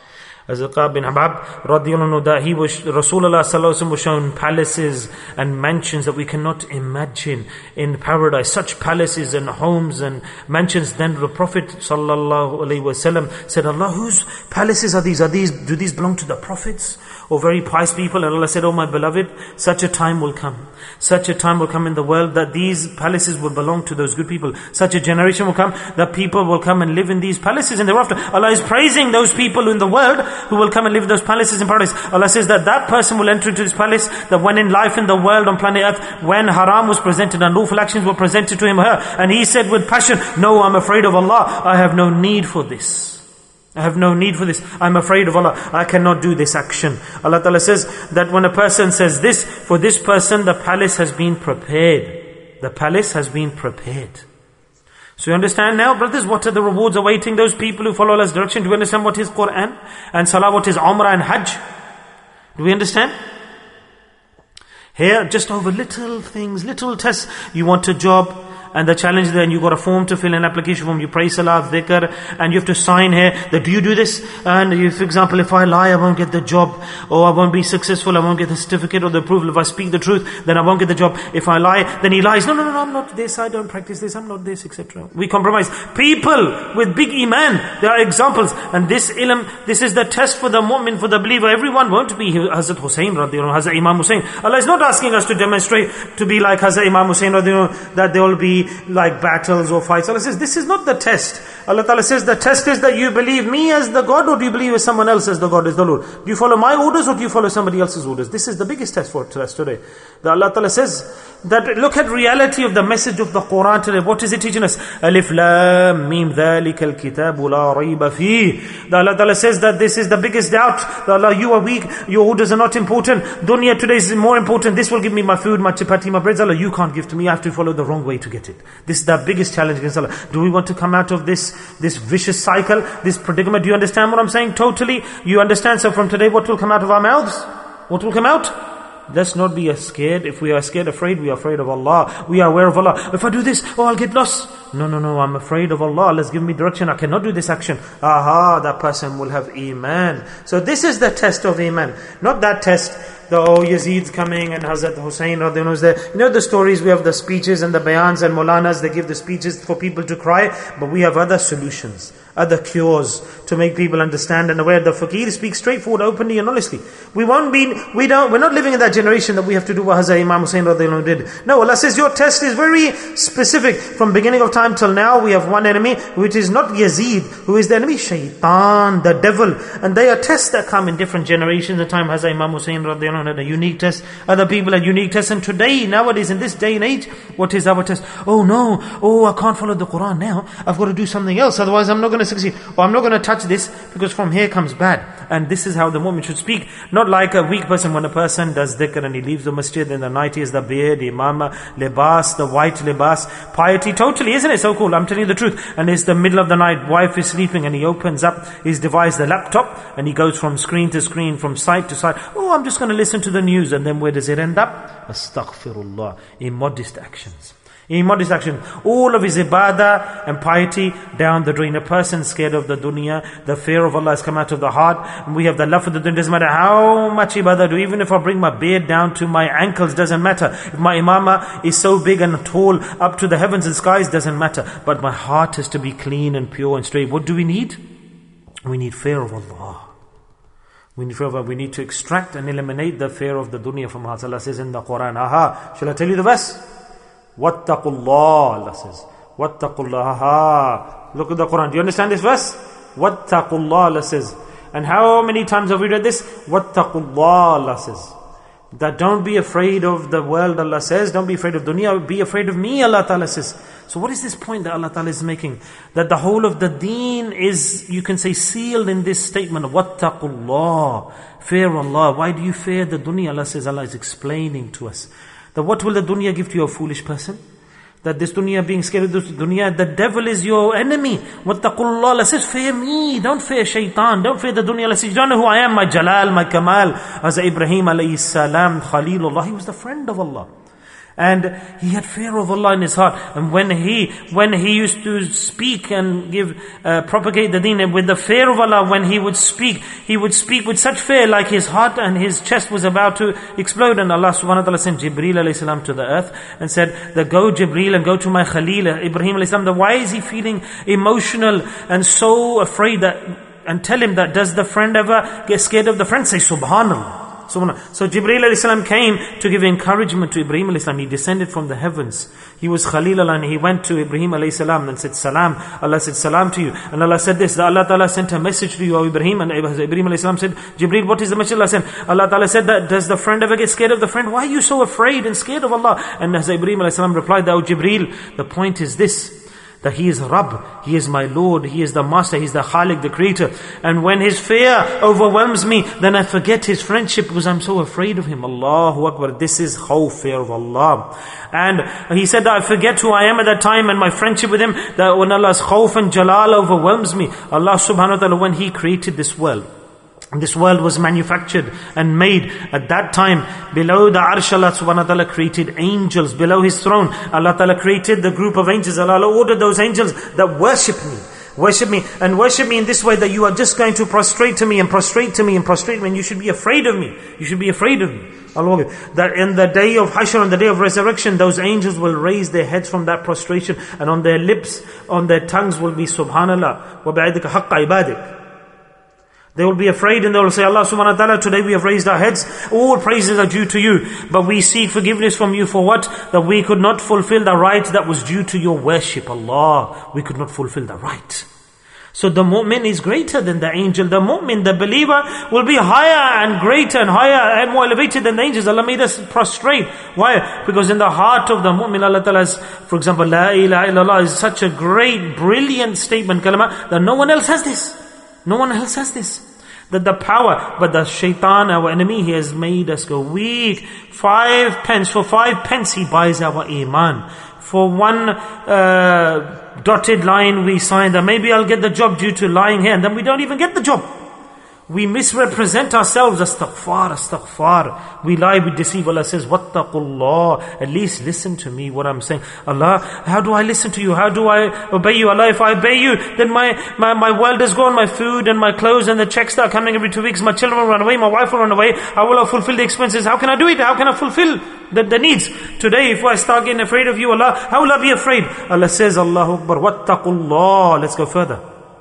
As Aqab bin Habab radiyallahu anhu, that he was, Rasulullah sallallahu alaihi wasallam was shown palaces and mansions that we cannot imagine in paradise. Such palaces and homes and mansions. Then the Prophet sallallahu alaihi wasallam said, Allah, whose palaces are these? Are these, do these belong to the prophets or very pious people? And Allah said, oh my beloved, such a time will come. Such a time will come in the world that these palaces will belong to those good people. Such a generation will come that people will come and live in these palaces and thereafter. Allah is praising those people in the world who will come and live in those palaces in paradise. Allah says that that person will enter into this palace, that when in life in the world on planet earth, when haram was presented and lawful actions were presented to him or her, and he said with passion, no, I'm afraid of Allah, I have no need for this. I have no need for this. I'm afraid of Allah. I cannot do this action. Allah Ta'ala says that when a person says this, for this person the palace has been prepared. The palace has been prepared. So you understand now, brothers, what are the rewards awaiting those people who follow Allah's direction? Do you understand what is Quran and Salah, what is Umrah and Hajj? Do we understand? Here, just over little things, little tests. You want a job, and the challenge there, and you got a form to fill, an application form, you pray salah, dhikr, and you have to sign here that do you do this? And you, for example, if I lie, I won't get the job, or I won't be successful, I won't get the certificate or the approval. If I speak the truth, then I won't get the job. If I lie, then he lies. No, no, no, no, I'm not this, I don't practice this, I'm not this, et cetera. We compromise. People with big iman, there are examples, and this ilm, this is the test for the mu'min, for the believer. Everyone won't be Hazrat Hussain, Hazrat Imam Hussain. Allah is not asking us to demonstrate to be like Hazrat Imam Hussain, that there will be like battles or fights. Allah says, this is not the test. Allah Ta'ala says, the test is that you believe me as the God, or do you believe as someone else as the God, as the Lord? Do you follow my orders or do you follow somebody else's orders? This is the biggest test for us today. That Allah Ta'ala says, that look at reality of the message of the Quran today. What is it teaching us? Alif Lam Mim Dhalika al-Kitabu la rayba fihi. The Allah Ta'ala says that this is the biggest doubt. That Allah, you are weak, your orders are not important. Dunya today is more important. This will give me my food, my chapati, my bread. Allah, you can't give to me. I have to follow the wrong way to get it. This is the biggest challenge against Allah. Do we want to come out of this, this vicious cycle, this predicament? Do you understand what I'm saying? Totally. You understand? So from today, what will come out of our mouths? What will come out? Let's not be scared. If we are scared, afraid, we are afraid of Allah. We are aware of Allah. If I do this, oh, I'll get lost. No, no, no, I'm afraid of Allah. Allah's given me direction. I cannot do this action. Aha, that person will have Iman. So this is the test of Iman. Not that test, the oh, Yazid's coming and Hazrat Hussain radhiyallahu anhu is there. You know the stories, we have the speeches and the bayans and Maulanas, they give the speeches for people to cry. But we have other solutions, other cures to make people understand and aware. The Faqir speaks straightforward, openly and honestly. We won't be, we don't, we're not living in that generation that we have to do what Hazrat Imam Hussain radhiyallahu anhu did. No, Allah says your test is very specific. From beginning of time till now, we have one enemy, which is not Yazid, who is the enemy, Shaitan, the devil. And they are tests that come in different generations of time. Hazrat Imam Hussain radhiyallahu anhu had a unique test. Other people had unique tests. And today, nowadays, in this day and age, what is our test? Oh no, oh I can't follow the Quran now. I've got to do something else. Otherwise I'm not going to to succeed. Or I'm not going to touch this because from here comes bad. And this is how the mu'min should speak. Not like a weak person. When a person does dhikr and he leaves the masjid, in the night he is the beard, the imama, libas, the white libas. Piety totally, isn't it? So cool. I'm telling you the truth. And it's the middle of the night, wife is sleeping and he opens up his device, the laptop, and he goes from screen to screen, from side to side. Oh, I'm just going to listen to the news. And then where does it end up? Astaghfirullah. Immodest actions. Immodest action. All of his ibadah and piety down the drain. A person scared of the dunya, the fear of Allah has come out of the heart, and we have the love for the dunya. Doesn't matter how much ibadah I do, even if I bring my beard down to my ankles, doesn't matter. If my imamah is so big and tall up to the heavens and skies, doesn't matter. But my heart has to be clean and pure and straight. What do we need? We need fear of Allah. We need fear of Allah. We need to extract and eliminate the fear of the dunya from our hearts. Allah says in the Quran, aha, shall I tell you the verse? Wattaqullah, Allah says. Wattaqullah. Look at the Quran. Do you understand this verse? Wattaqullah, Allah says. And how many times have we read this? Wattaqullah, Allah says. That don't be afraid of the world, Allah says. Don't be afraid of dunya. Be afraid of me, Allah Ta'ala says. So what is this point that Allah Ta'ala is making? That the whole of the deen is, you can say, sealed in this statement of Wattaqullah. Fear Allah. Why do you fear the dunya? Allah says, Allah is explaining to us. That what will the dunya give to you, a foolish person? That this dunya, being scared of this dunya, the devil is your enemy. Wattaqullah, Allah says, fear me, don't fear shaitan, don't fear the dunya. Allah says, you don't know who I am, my jalal, my kamal. As Ibrahim alayhi salam, Khalilullah, he was the friend of Allah. And he had fear of Allah in his heart. And when he, when he used to speak and give, uh, propagate the deen, and with the fear of Allah, when he would speak, he would speak with such fear, like his heart and his chest was about to explode. And Allah subhanahu wa ta'ala sent Jibreel alayhi salam to the earth and said, that go Jibreel and go to my Khalil, Ibrahim alayhi salam. Why is he feeling emotional and so afraid that, and tell him that, does the friend ever get scared of the friend? Say Subhanallah. So Jibreel alayhi salam came to give encouragement to Ibrahim alayhi salam. He descended from the heavens. He was Khalil Allah, and he went to Ibrahim alayhi salam and said salam. Allah said salam to you. And Allah said this, that Allah Ta'ala sent a message to you, O Ibrahim. And Ibrahim alayhi salam said, Jibreel, what is the message Allah sent? Allah Ta'ala said that, does the friend ever get scared of the friend? Why are you so afraid and scared of Allah? And as Ibrahim alayhi salam replied, that, O Jibreel, the point is this, that he is Rabb, he is my Lord, he is the Master, he is the Khaliq, the Creator. And when his fear overwhelms me, then I forget his friendship because I'm so afraid of him. Allahu Akbar. This is khawf, fear of Allah. And he said that I forget who I am at that time and my friendship with him, that when Allah's khawf and jalal overwhelms me, Allah subhanahu wa ta'ala, when he created this world, this world was manufactured and made at that time. Below the arsh, Allah subhanahu wa ta'ala created angels. Below his throne, Allah ta'ala created the group of angels. Allah ordered those angels that worship me. Worship me. And worship me in this way, that you are just going to prostrate to me and prostrate to me and prostrate me. And you should be afraid of me. You should be afraid of me. Allah. That in the day of Hashr, on the day of resurrection, those angels will raise their heads from that prostration. And on their lips, on their tongues will be Subhanallah. وَبِعِدِكَ حَقَّ عِبَادِكَ. They will be afraid and they will say, Allah subhanahu wa ta'ala, today we have raised our heads. All praises are due to you. But we seek forgiveness from you for what? That we could not fulfill the right that was due to your worship. Allah, we could not fulfill the right. So the mu'min is greater than the angel. The mu'min, the believer, will be higher and greater and higher and more elevated than the angels. Allah made us prostrate. Why? Because in the heart of the mu'min, Allah Ta'ala has, for example, La ilaha illallah is such a great, brilliant statement, kalama, that no one else has this. No one else has this. That the power, but the shaitan, our enemy, he has made us go weak. Five pence, for five pence he buys our iman. For one uh, dotted line we sign that maybe I'll get the job due to lying here, and then we don't even get the job. We misrepresent ourselves. Astaghfar, astaghfar. We lie, we deceive. Allah says, Wattaqullah. At least listen to me, what I'm saying. Allah, how do I listen to you? How do I obey you? Allah, if I obey you, then my, my, my world is gone. My food and my clothes and the checks that are coming every two weeks. My children will run away. My wife will run away. How will I fulfill the expenses? How can I do it? How can I fulfill the, the needs? Today, if I start getting afraid of you, Allah, how will I be afraid? Allah says, Allahu Akbar, Wattaqullah. Let's go further.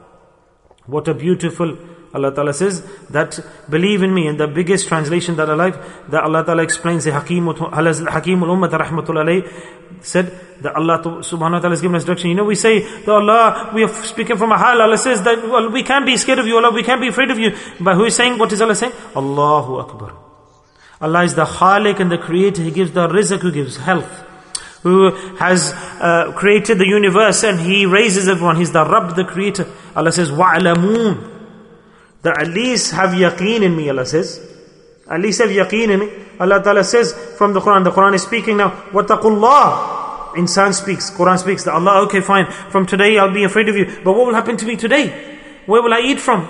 What a beautiful Allah Ta'ala says that believe in me. And the biggest translation that I like, that Allah Ta'ala explains, the Hakim Hakimul Ummah Rahmatul Alayh said that Allah Subhanahu wa Ta'ala has given us direction. You know, we say that Allah, we are speaking from a hal. Allah says that, well, we can't be scared of you, Allah, we can't be afraid of you. But who is saying, what is Allah saying? Allahu Akbar. Allah is the Khaliq and the Creator. He gives the rizq, who gives health. who has uh, created the universe and He raises everyone. He's the Rabb, the creator. Allah says, وَعْلَمُونَ, that at least have yaqeen in me, Allah says. At least have yaqeen in me. Allah Ta'ala says from the Quran, the Quran is speaking now, وَاتَّقُوا اللَّهِ. Insan speaks, Quran speaks, that Allah, okay fine, from today I'll be afraid of you. But what will happen to me today? Where will I eat from?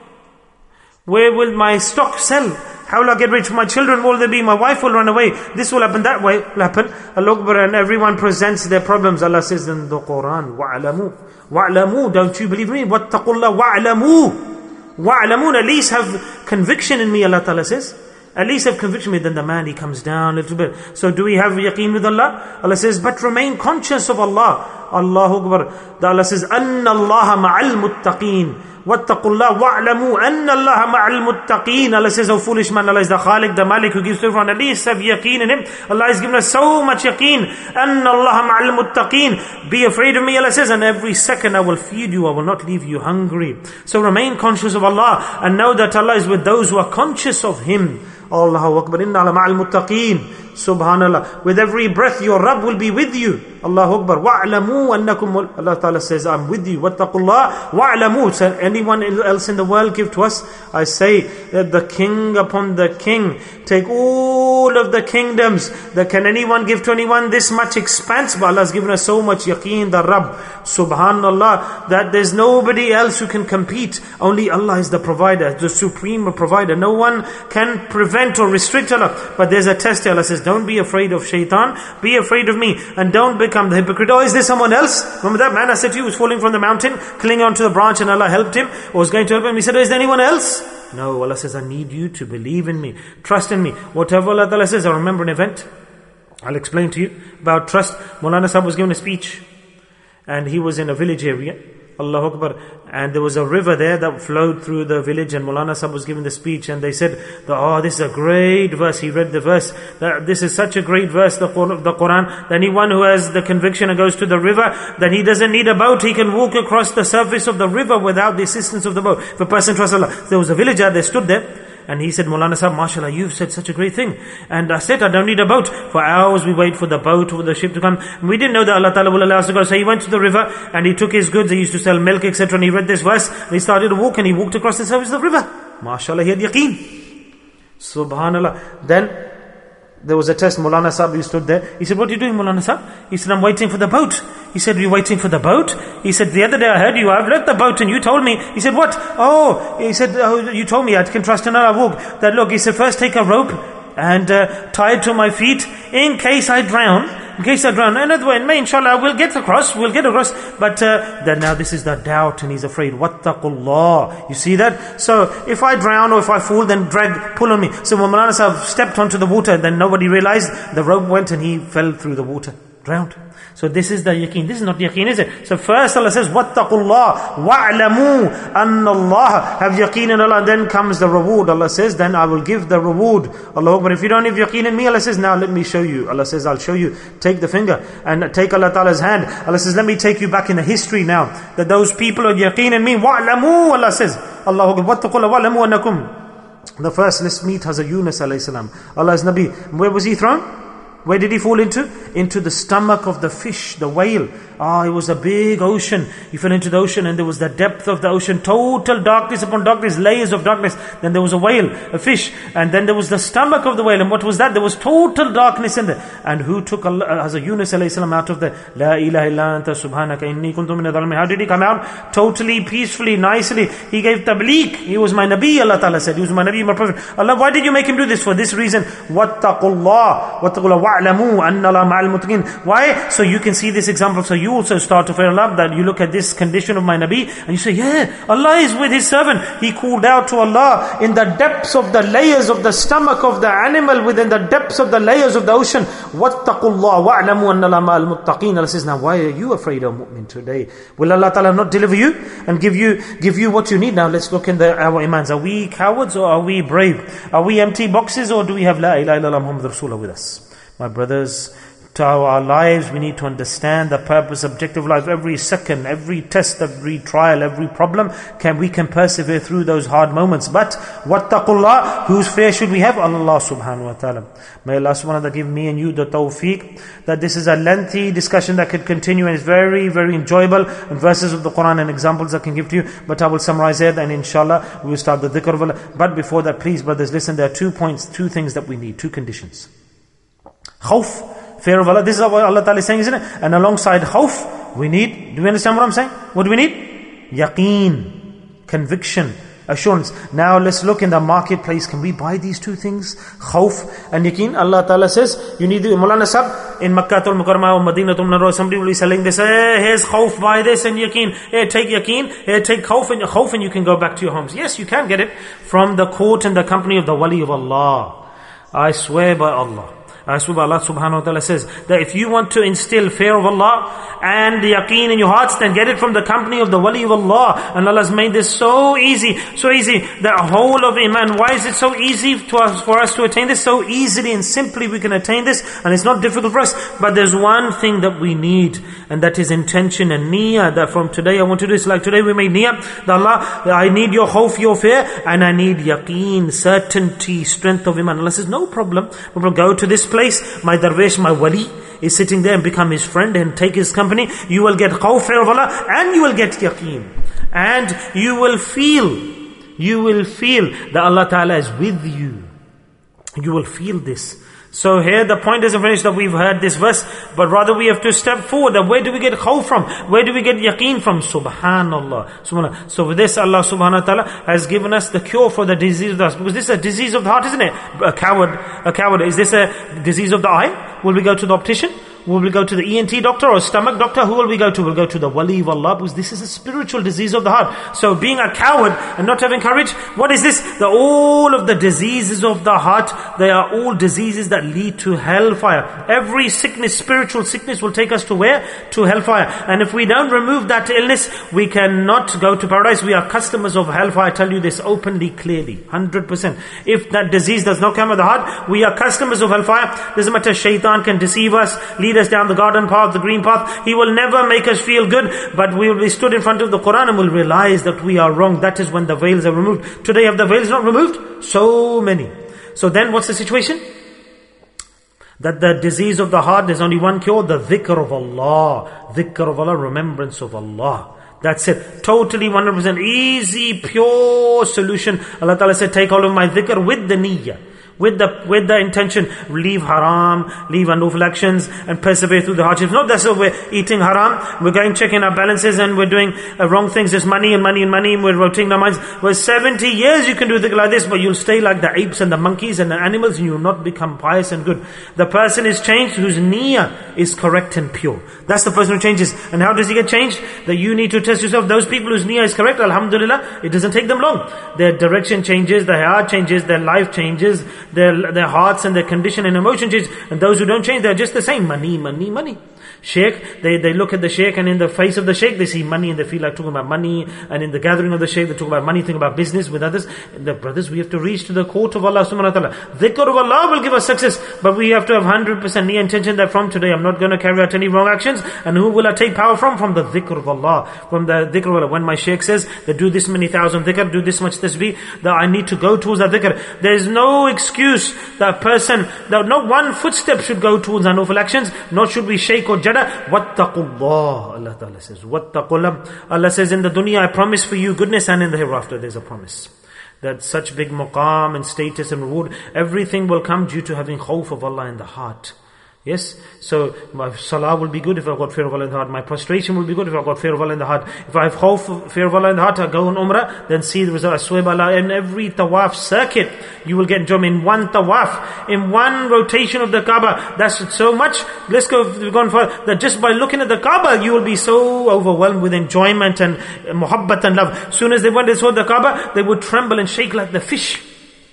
Where will my stock sell? How will I get rich? My children, will there be? My wife will run away. This will happen, that way will happen. Allah Akbar, and everyone presents their problems. Allah says in the Quran, وَعْلَمُوا, وَعْلَمُوا, don't you believe me? وَاتَّقُوا اللَّهِ وَعْلَمُوا, وَعْلَمُوا, at least have conviction in me, Allah Ta'ala says. At least have conviction in me. Then the man, he comes down a little bit. So do we have yaqeen with Allah? Allah says, but remain conscious of Allah. Allahu Akbar. The Allah says, أَنَّ اللَّهَ مَعَ الْمُتَّقِينَ. وَاتَّقُوا اللَّهَ وَاعْلَمُوا أَنَّ اللَّهَ مَعَ الْمُتَّقِينَ. Allah says, oh foolish man, Allah is the Khaliq, the Malik, who gives to everyone. At least have yaqeen in Him. Allah has given us so much yaqeen. أَنَّ اللَّهَ مَعَ الْمُتَّقِينَ. Be afraid of me, Allah says, and every second I will feed you, I will not leave you hungry. So remain conscious of Allah, and know that Allah is with those who are conscious of Him. Allahu Akbar. Inna ala ma'al muttaqeen. Subhanallah. With every breath your Rabb will be with you. Allahu Akbar. Wa'lamu annakum. Allah Ta'ala says, I'm with you. Wattaqullah. Wa'lamu. So anyone else in the world give to us? I say that the king upon the king. Take all of the kingdoms. That can anyone give to anyone this much expanse? But Allah has given us so much yaqeen, the Rabb. Subhanallah. That there's nobody else who can compete. Only Allah is the provider, the supreme provider. No one can prevent or restrict Allah. But there's a test. Allah says, don't be afraid of shaitan, be afraid of me, and don't become the hypocrite. Oh, is there someone else? Remember that man I said to you was falling from the mountain, clinging onto the branch, and Allah helped him, or was going to help him. He said, oh, is there anyone else? No, Allah says, I need you to believe in me, trust in me. Whatever Allah Ta'ala says, I remember an event, I'll explain to you about trust. Maulana Sahib was given a speech, and he was in a village area. Allahu Akbar. And there was a river there that flowed through the village, and Maulana Sahib was giving the speech, and they said, that, oh, this is a great verse. He read the verse, that this is such a great verse, the Quran, that anyone who has the conviction and goes to the river, then he doesn't need a boat, he can walk across the surface of the river without the assistance of the boat. If a person trusts Allah. There was a villager, they stood there, and he said, Maulana Sahib, mashallah, you've said such a great thing. And I said, I don't need a boat. For hours we wait for the boat or the ship to come. And we didn't know that Allah Ta'ala will allow us to go. So he went to the river and he took his goods. He used to sell milk, et cetera. And he read this verse. And he started to walk and he walked across the surface of the river. Mashallah, he had yaqeen. Subhanallah. Then there was a test. Maulana Sahib, he stood there. He said, what are you doing, Maulana Sahib? He said, I'm waiting for the boat. He said, you're waiting for the boat? He said, the other day I heard you, I've left the boat and you told me. He said, what? Oh, he said, oh, you told me I can trust in Allah, walk. That look, he said, first take a rope and uh, tie it to my feet in case I drown. In case I drown. Another way, inshallah, we'll get across, we'll get across. But uh, then now this is the doubt and he's afraid. Wattaqullah. You see that? So if I drown or if I fall, then drag, pull on me. So when Maulana Sahib stepped onto the water, then nobody realized, the rope went and he fell through the water. Drowned. So this is the yaqeen. This is not yaqeen, is it? So first Allah says, Wattaqullah, wa'lamu anna Allah. Have yaqeen in Allah. Then comes the reward. Allah says, then I will give the reward. Allah Akbar. If you don't have yaqeen in me, Allah says, now let me show you. Allah says, I'll show you. Take the finger and take Allah Ta'ala's hand. Allah says, let me take you back in the history now. That those people are yaqeen in me. Wa'lamu. Allah says, Allah Akbar. Wattaqullah wa'lamu annakum. The first, let's meet Hazrat Yunus alayhi salam. Allah's Nabi. Where was he thrown? Where did he fall into? Into the stomach of the fish, the whale. Ah, it was a big ocean. He fell into the ocean and there was the depth of the ocean. Total darkness upon darkness, layers of darkness. Then there was a whale, a fish. And then there was the stomach of the whale. And what was that? There was total darkness in there. And who took Allah, Hazrat Yunus alayhi salam out of there? La ilaha illa anta subhanaka inni kuntu min adh-dhalimin. How did he come out? Totally, peacefully, nicely. He gave tabligh. He was my Nabi, Allah Ta'ala said. He was my Nabi, my Prophet. Allah, why did you make him do this? For this reason. Wattaqullah. Wattaqullah wa'lamu anna Allah ma'al muttaqin. Why? So you can see this example. So you also start to fear Allah, that you look at this condition of my Nabi and you say, yeah, Allah is with His servant. He called out to Allah in the depths of the layers of the stomach of the animal, within the depths of the layers of the ocean. Wattaqullah wa'lamu anna Allah ma'al muttaqin. Allah says, now why are you afraid, O mu'min, today? Will Allah Ta'ala not deliver you and give you give you what you need? Now let's look in the, our imans. Are we cowards or are we brave? Are we empty boxes or do we have La ilaha illallah Muhammad Rasulullah with us? My brothers, to our lives. We need to understand the purpose, objective of life. Every second, every test, every trial, every problem, can we can persevere through those hard moments. But wattaqullah, whose fear should we have? Allah subhanahu wa ta'ala. May Allah subhanahu wa ta'ala give me and you the tawfiq, that this is a lengthy discussion that could continue and is very, very enjoyable, and verses of the Quran and examples I can give to you. But I will summarize here, and inshallah we will start the dhikr of Allah. But before that, please brothers, listen, there are two points, two things that we need, two conditions. Khawf, fear of Allah. This is what Allah Ta'ala is saying, isn't it? And alongside khawf, we need, do you understand what I'm saying? What do we need? Yaqeen, conviction, assurance. Now let's look in the marketplace. Can we buy these two things? Khawf and yaqeen. Allah Ta'ala says, you need the Mulana Sab in Makkah al Mukarramah or Madinatul Munawwarah. Somebody will be selling this. Hey, here's khawf, buy this and yaqeen. Hey, take yaqeen. Hey, take khawf and khawf and you can go back to your homes. Yes, you can get it from the court and the company of the wali of Allah. I swear by Allah. I swear by Allah subhanahu wa ta'ala says that if you want to instill fear of Allah and the yaqeen in your hearts, then get it from the company of the wali of Allah. And Allah has made this so easy, so easy, the whole of Iman. Why is it so easy to us, for us to attain this? So easily and simply we can attain this, and it's not difficult for us. But there's one thing that we need, and that is intention and niyyah. That from today I want to do this. Like today we made niyyah, that Allah, I need your khawf, your fear, and I need yaqeen, certainty, strength of Iman. Allah says, no problem. We will go to this place, my darwish, my wali is sitting there, and become his friend and take his company. You will get khawf, fear of Allah, and you will get yaqeen. And you will feel, you will feel that Allah Ta'ala is with you. You will feel this. So here the point isn't finished that we've heard this verse, but rather we have to step forward. That where do we get khawf from? Where do we get yaqeen from? Subhanallah. Subhanallah. So with this, Allah subhanahu wa ta'ala has given us the cure for the disease of the heart. Because this is a disease of the heart, isn't it? A coward, a coward. Is this a disease of the eye? Will we go to the optician? Will we go to the E N T doctor or stomach doctor? Who will we go to? We'll go to the wali of Allah, because this is a spiritual disease of the heart. So being a coward and not having courage, what is this? The all of the diseases of the heart, they are all diseases that lead to hellfire. Every sickness, spiritual sickness, will take us to where? To hellfire. And if we don't remove that illness, we cannot go to paradise. We are customers of hellfire. I tell you this openly, clearly, one hundred percent. If that disease does not come with the heart, we are customers of hellfire. Doesn't matter, shaitan can deceive us, lead us down the garden path, the green path. He will never make us feel good, but we will be stood in front of the Quran and will realize that we are wrong. That is when the veils are removed. Today, have the veils not removed? So many. So then what's the situation? That the disease of the heart, there's only one cure, the dhikr of Allah. Dhikr of Allah, remembrance of Allah. That's it. Totally one hundred percent easy, pure solution. Allah Ta'ala said, take all of my dhikr with the niyyah. With the with the intention, leave haram, leave unlawful actions, and persevere through the hardships. Not that's what we're eating haram, we're going checking our balances, and we're doing uh, wrong things, just money and money and money, and we're rotating our minds. For seventy years you can do things like this, but you'll stay like the apes and the monkeys and the animals, and you'll not become pious and good. The person is changed whose niyyah is correct and pure. That's the person who changes. And how does he get changed? That you need to test yourself. Those people whose niyyah is correct, alhamdulillah, it doesn't take them long. Their direction changes, their heart changes, their life changes, Their, their hearts and their condition and emotion change. And those who don't change, they're just the same. Money, money, money. Sheikh, they, they look at the Sheikh, and in the face of the Sheikh they see money, and they feel like talking about money. And in the gathering of the Sheikh they talk about money, think about business with others. And the brothers, we have to reach to the court of Allah subhanahu wa ta'ala. Dhikr of Allah will give us success, but we have to have one hundred percent niyyah intention that from today I'm not going to carry out any wrong actions. And who will I take power from? From the dhikr of Allah. From the dhikr of Allah. When my Sheikh says that do this many thousand dhikr, do this much tasbih, that I need to go towards that dhikr. There is no excuse that person, that not one footstep should go towards unlawful actions, nor should we shake or jada. Wattaqullah, Allah Ta'ala says. Wattaqullah. Allah says, in the dunya I promise for you goodness, and in the hereafter there's a promise. That such big maqam and status and reward, everything will come due to having khawf of Allah in the heart. Yes, so my salah will be good if I've got fear of Allah in the heart. My prostration will be good if I've got fear of Allah in the heart. If I have khawf, fear of Allah in the heart, I go on umrah, then see the result. I swear by Allah, in every tawaf circuit, you will get enjoyment in one tawaf, in one rotation of the Kaaba. That's so much. Let's go, we've gone further, that just by looking at the Kaaba, you will be so overwhelmed with enjoyment and muhabbat and love. As soon as they went and saw the Kaaba, they would tremble and shake like the fish.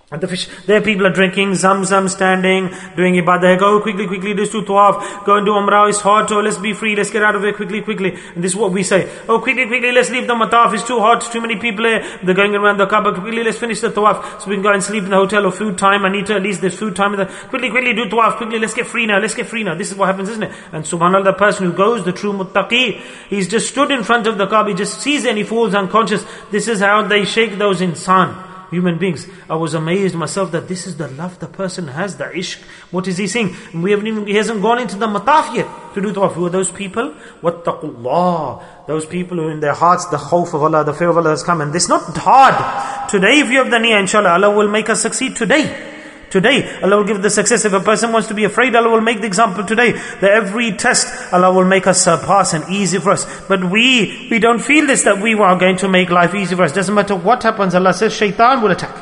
And the fish, there people are drinking, zamzam, standing, doing ibadah. Go quickly, quickly, let's do tawaf. Go and do umrah, it's hot, oh let's be free, let's get out of here quickly, quickly. And this is what we say. Oh quickly, quickly, let's leave the mataf, it's too hot, too many people here. They're going around the Kaaba, quickly, let's finish the tawaf. So we can go and sleep in the hotel or food time. I need to, at least there's food time. In the, quickly, quickly, do tawaf, quickly, let's get free now, let's get free now. This is what happens, isn't it? And subhanAllah, the person who goes, the true muttaqi, he's just stood in front of the Kaaba, he just sees it and he falls unconscious. This is how they shake those insan. Human beings. I was amazed myself that this is the love the person has, the ishq. What is he saying? We haven't even, he hasn't gone into the mataf yet to do tawaf. Who are those people? Wattaqullah. Those people who in their hearts, the khawf of Allah, the fear of Allah has come. And this is not hard. Today if you have the niyyah, inshallah, Allah will make us succeed today. Today, Allah will give the success. If a person wants to be afraid, Allah will make the example today. That every test, Allah will make us surpass and easy for us. But we, we don't feel this, that we are going to make life easy for us. Doesn't matter what happens, Allah says, shaitan will attack.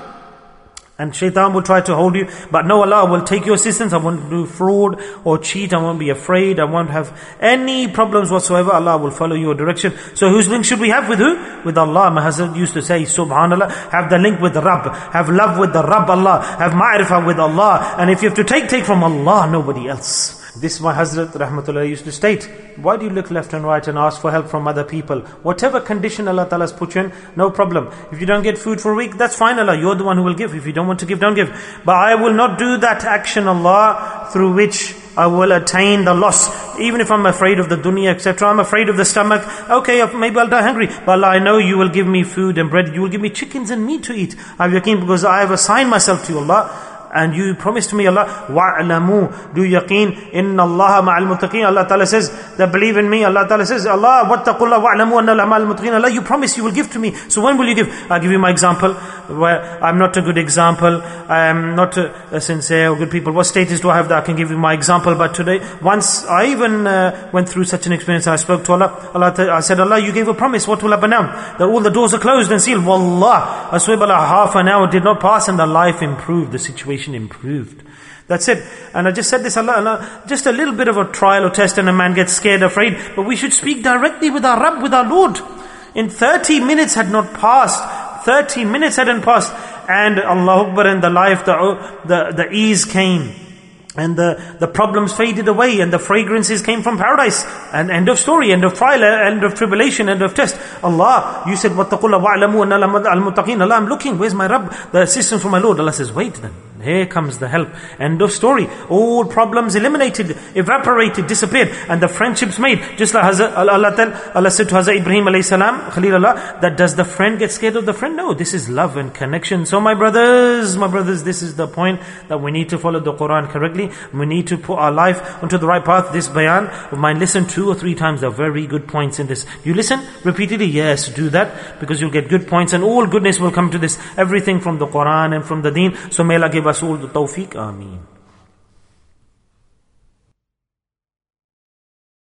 And shaitan will try to hold you. But no, Allah will take your assistance. I won't do fraud or cheat. I won't be afraid. I won't have any problems whatsoever. Allah will follow your direction. So whose link should we have with who? With Allah. My husband used to say, subhanallah, have the link with the Rabb. Have love with the Rabb Allah. Have ma'rifah with Allah. And if you have to take, take from Allah, nobody else. This my Hazrat Rahmatullah used to state. Why do you look left and right and ask for help from other people? Whatever condition Allah Ta'ala has put you in, no problem. If you don't get food for a week, that's fine Allah. You're the one who will give. If you don't want to give, don't give. But I will not do that action, Allah, through which I will attain the loss. Even if I'm afraid of the dunya, et cetera. I'm afraid of the stomach. Okay, maybe I'll die hungry. But Allah, I know you will give me food and bread. You will give me chickens and meat to eat. I have yaqeen because I have assigned myself to you, Allah. And you promised me, Allah, wa'alamu, do yaqeen, inna Allah ma'al muttaqeen. Allah Ta'ala says, that believe in me. Allah Ta'ala says, Allah, wattaqullah wa'alamu anna Allah ma'al muttaqeen. Allah, you promise you will give to me. So when will you give? I'll give you my example. Where I'm not a good example. I am not a, a sincere or good people. What status do I have that I can give you my example? But today, once I even uh, went through such an experience, I spoke to Allah. Allah I said, Allah, you gave a promise. What will happen now? That all the doors are closed and sealed. Wallah, I swear by Allah, half an hour did not pass and the life improved. The situation improved. That's it. And I just said this, Allah, Allah, just a little bit of a trial or test and a man gets scared, afraid. But we should speak directly with our Rabb, with our Lord. In thirty minutes had not passed. thirty minutes hadn't passed. And Allah Akbar, and the life, the, the, the ease came. And the, the problems faded away and the fragrances came from paradise. And end of story, end of trial, end of tribulation, end of test. Allah, you said, وَاتَّقُوا اللَّهَ وَاعْلَمُوا أَنَّ الْمُتَّقِينَ. Allah, I'm looking, where's my Rabb? The assistance from my Lord. Allah says, wait then. Here comes the help. End of story. All problems eliminated, evaporated, disappeared. And the friendships made. Just like Hazrat, Allah, Allah said to Hazrat Ibrahim alayhi salam, Khalilullah, that does the friend get scared of the friend? No, this is love and connection. So my brothers, my brothers, this is the point, that we need to follow the Quran correctly. We need to put our life onto the right path. This bayan of mine, listen two or three times. There are very good points in this. You listen repeatedly? Yes, do that, because you'll get good points and all goodness will come to this. Everything from the Quran and from the deen. So may Allah give us all the tawfiq. Ameen.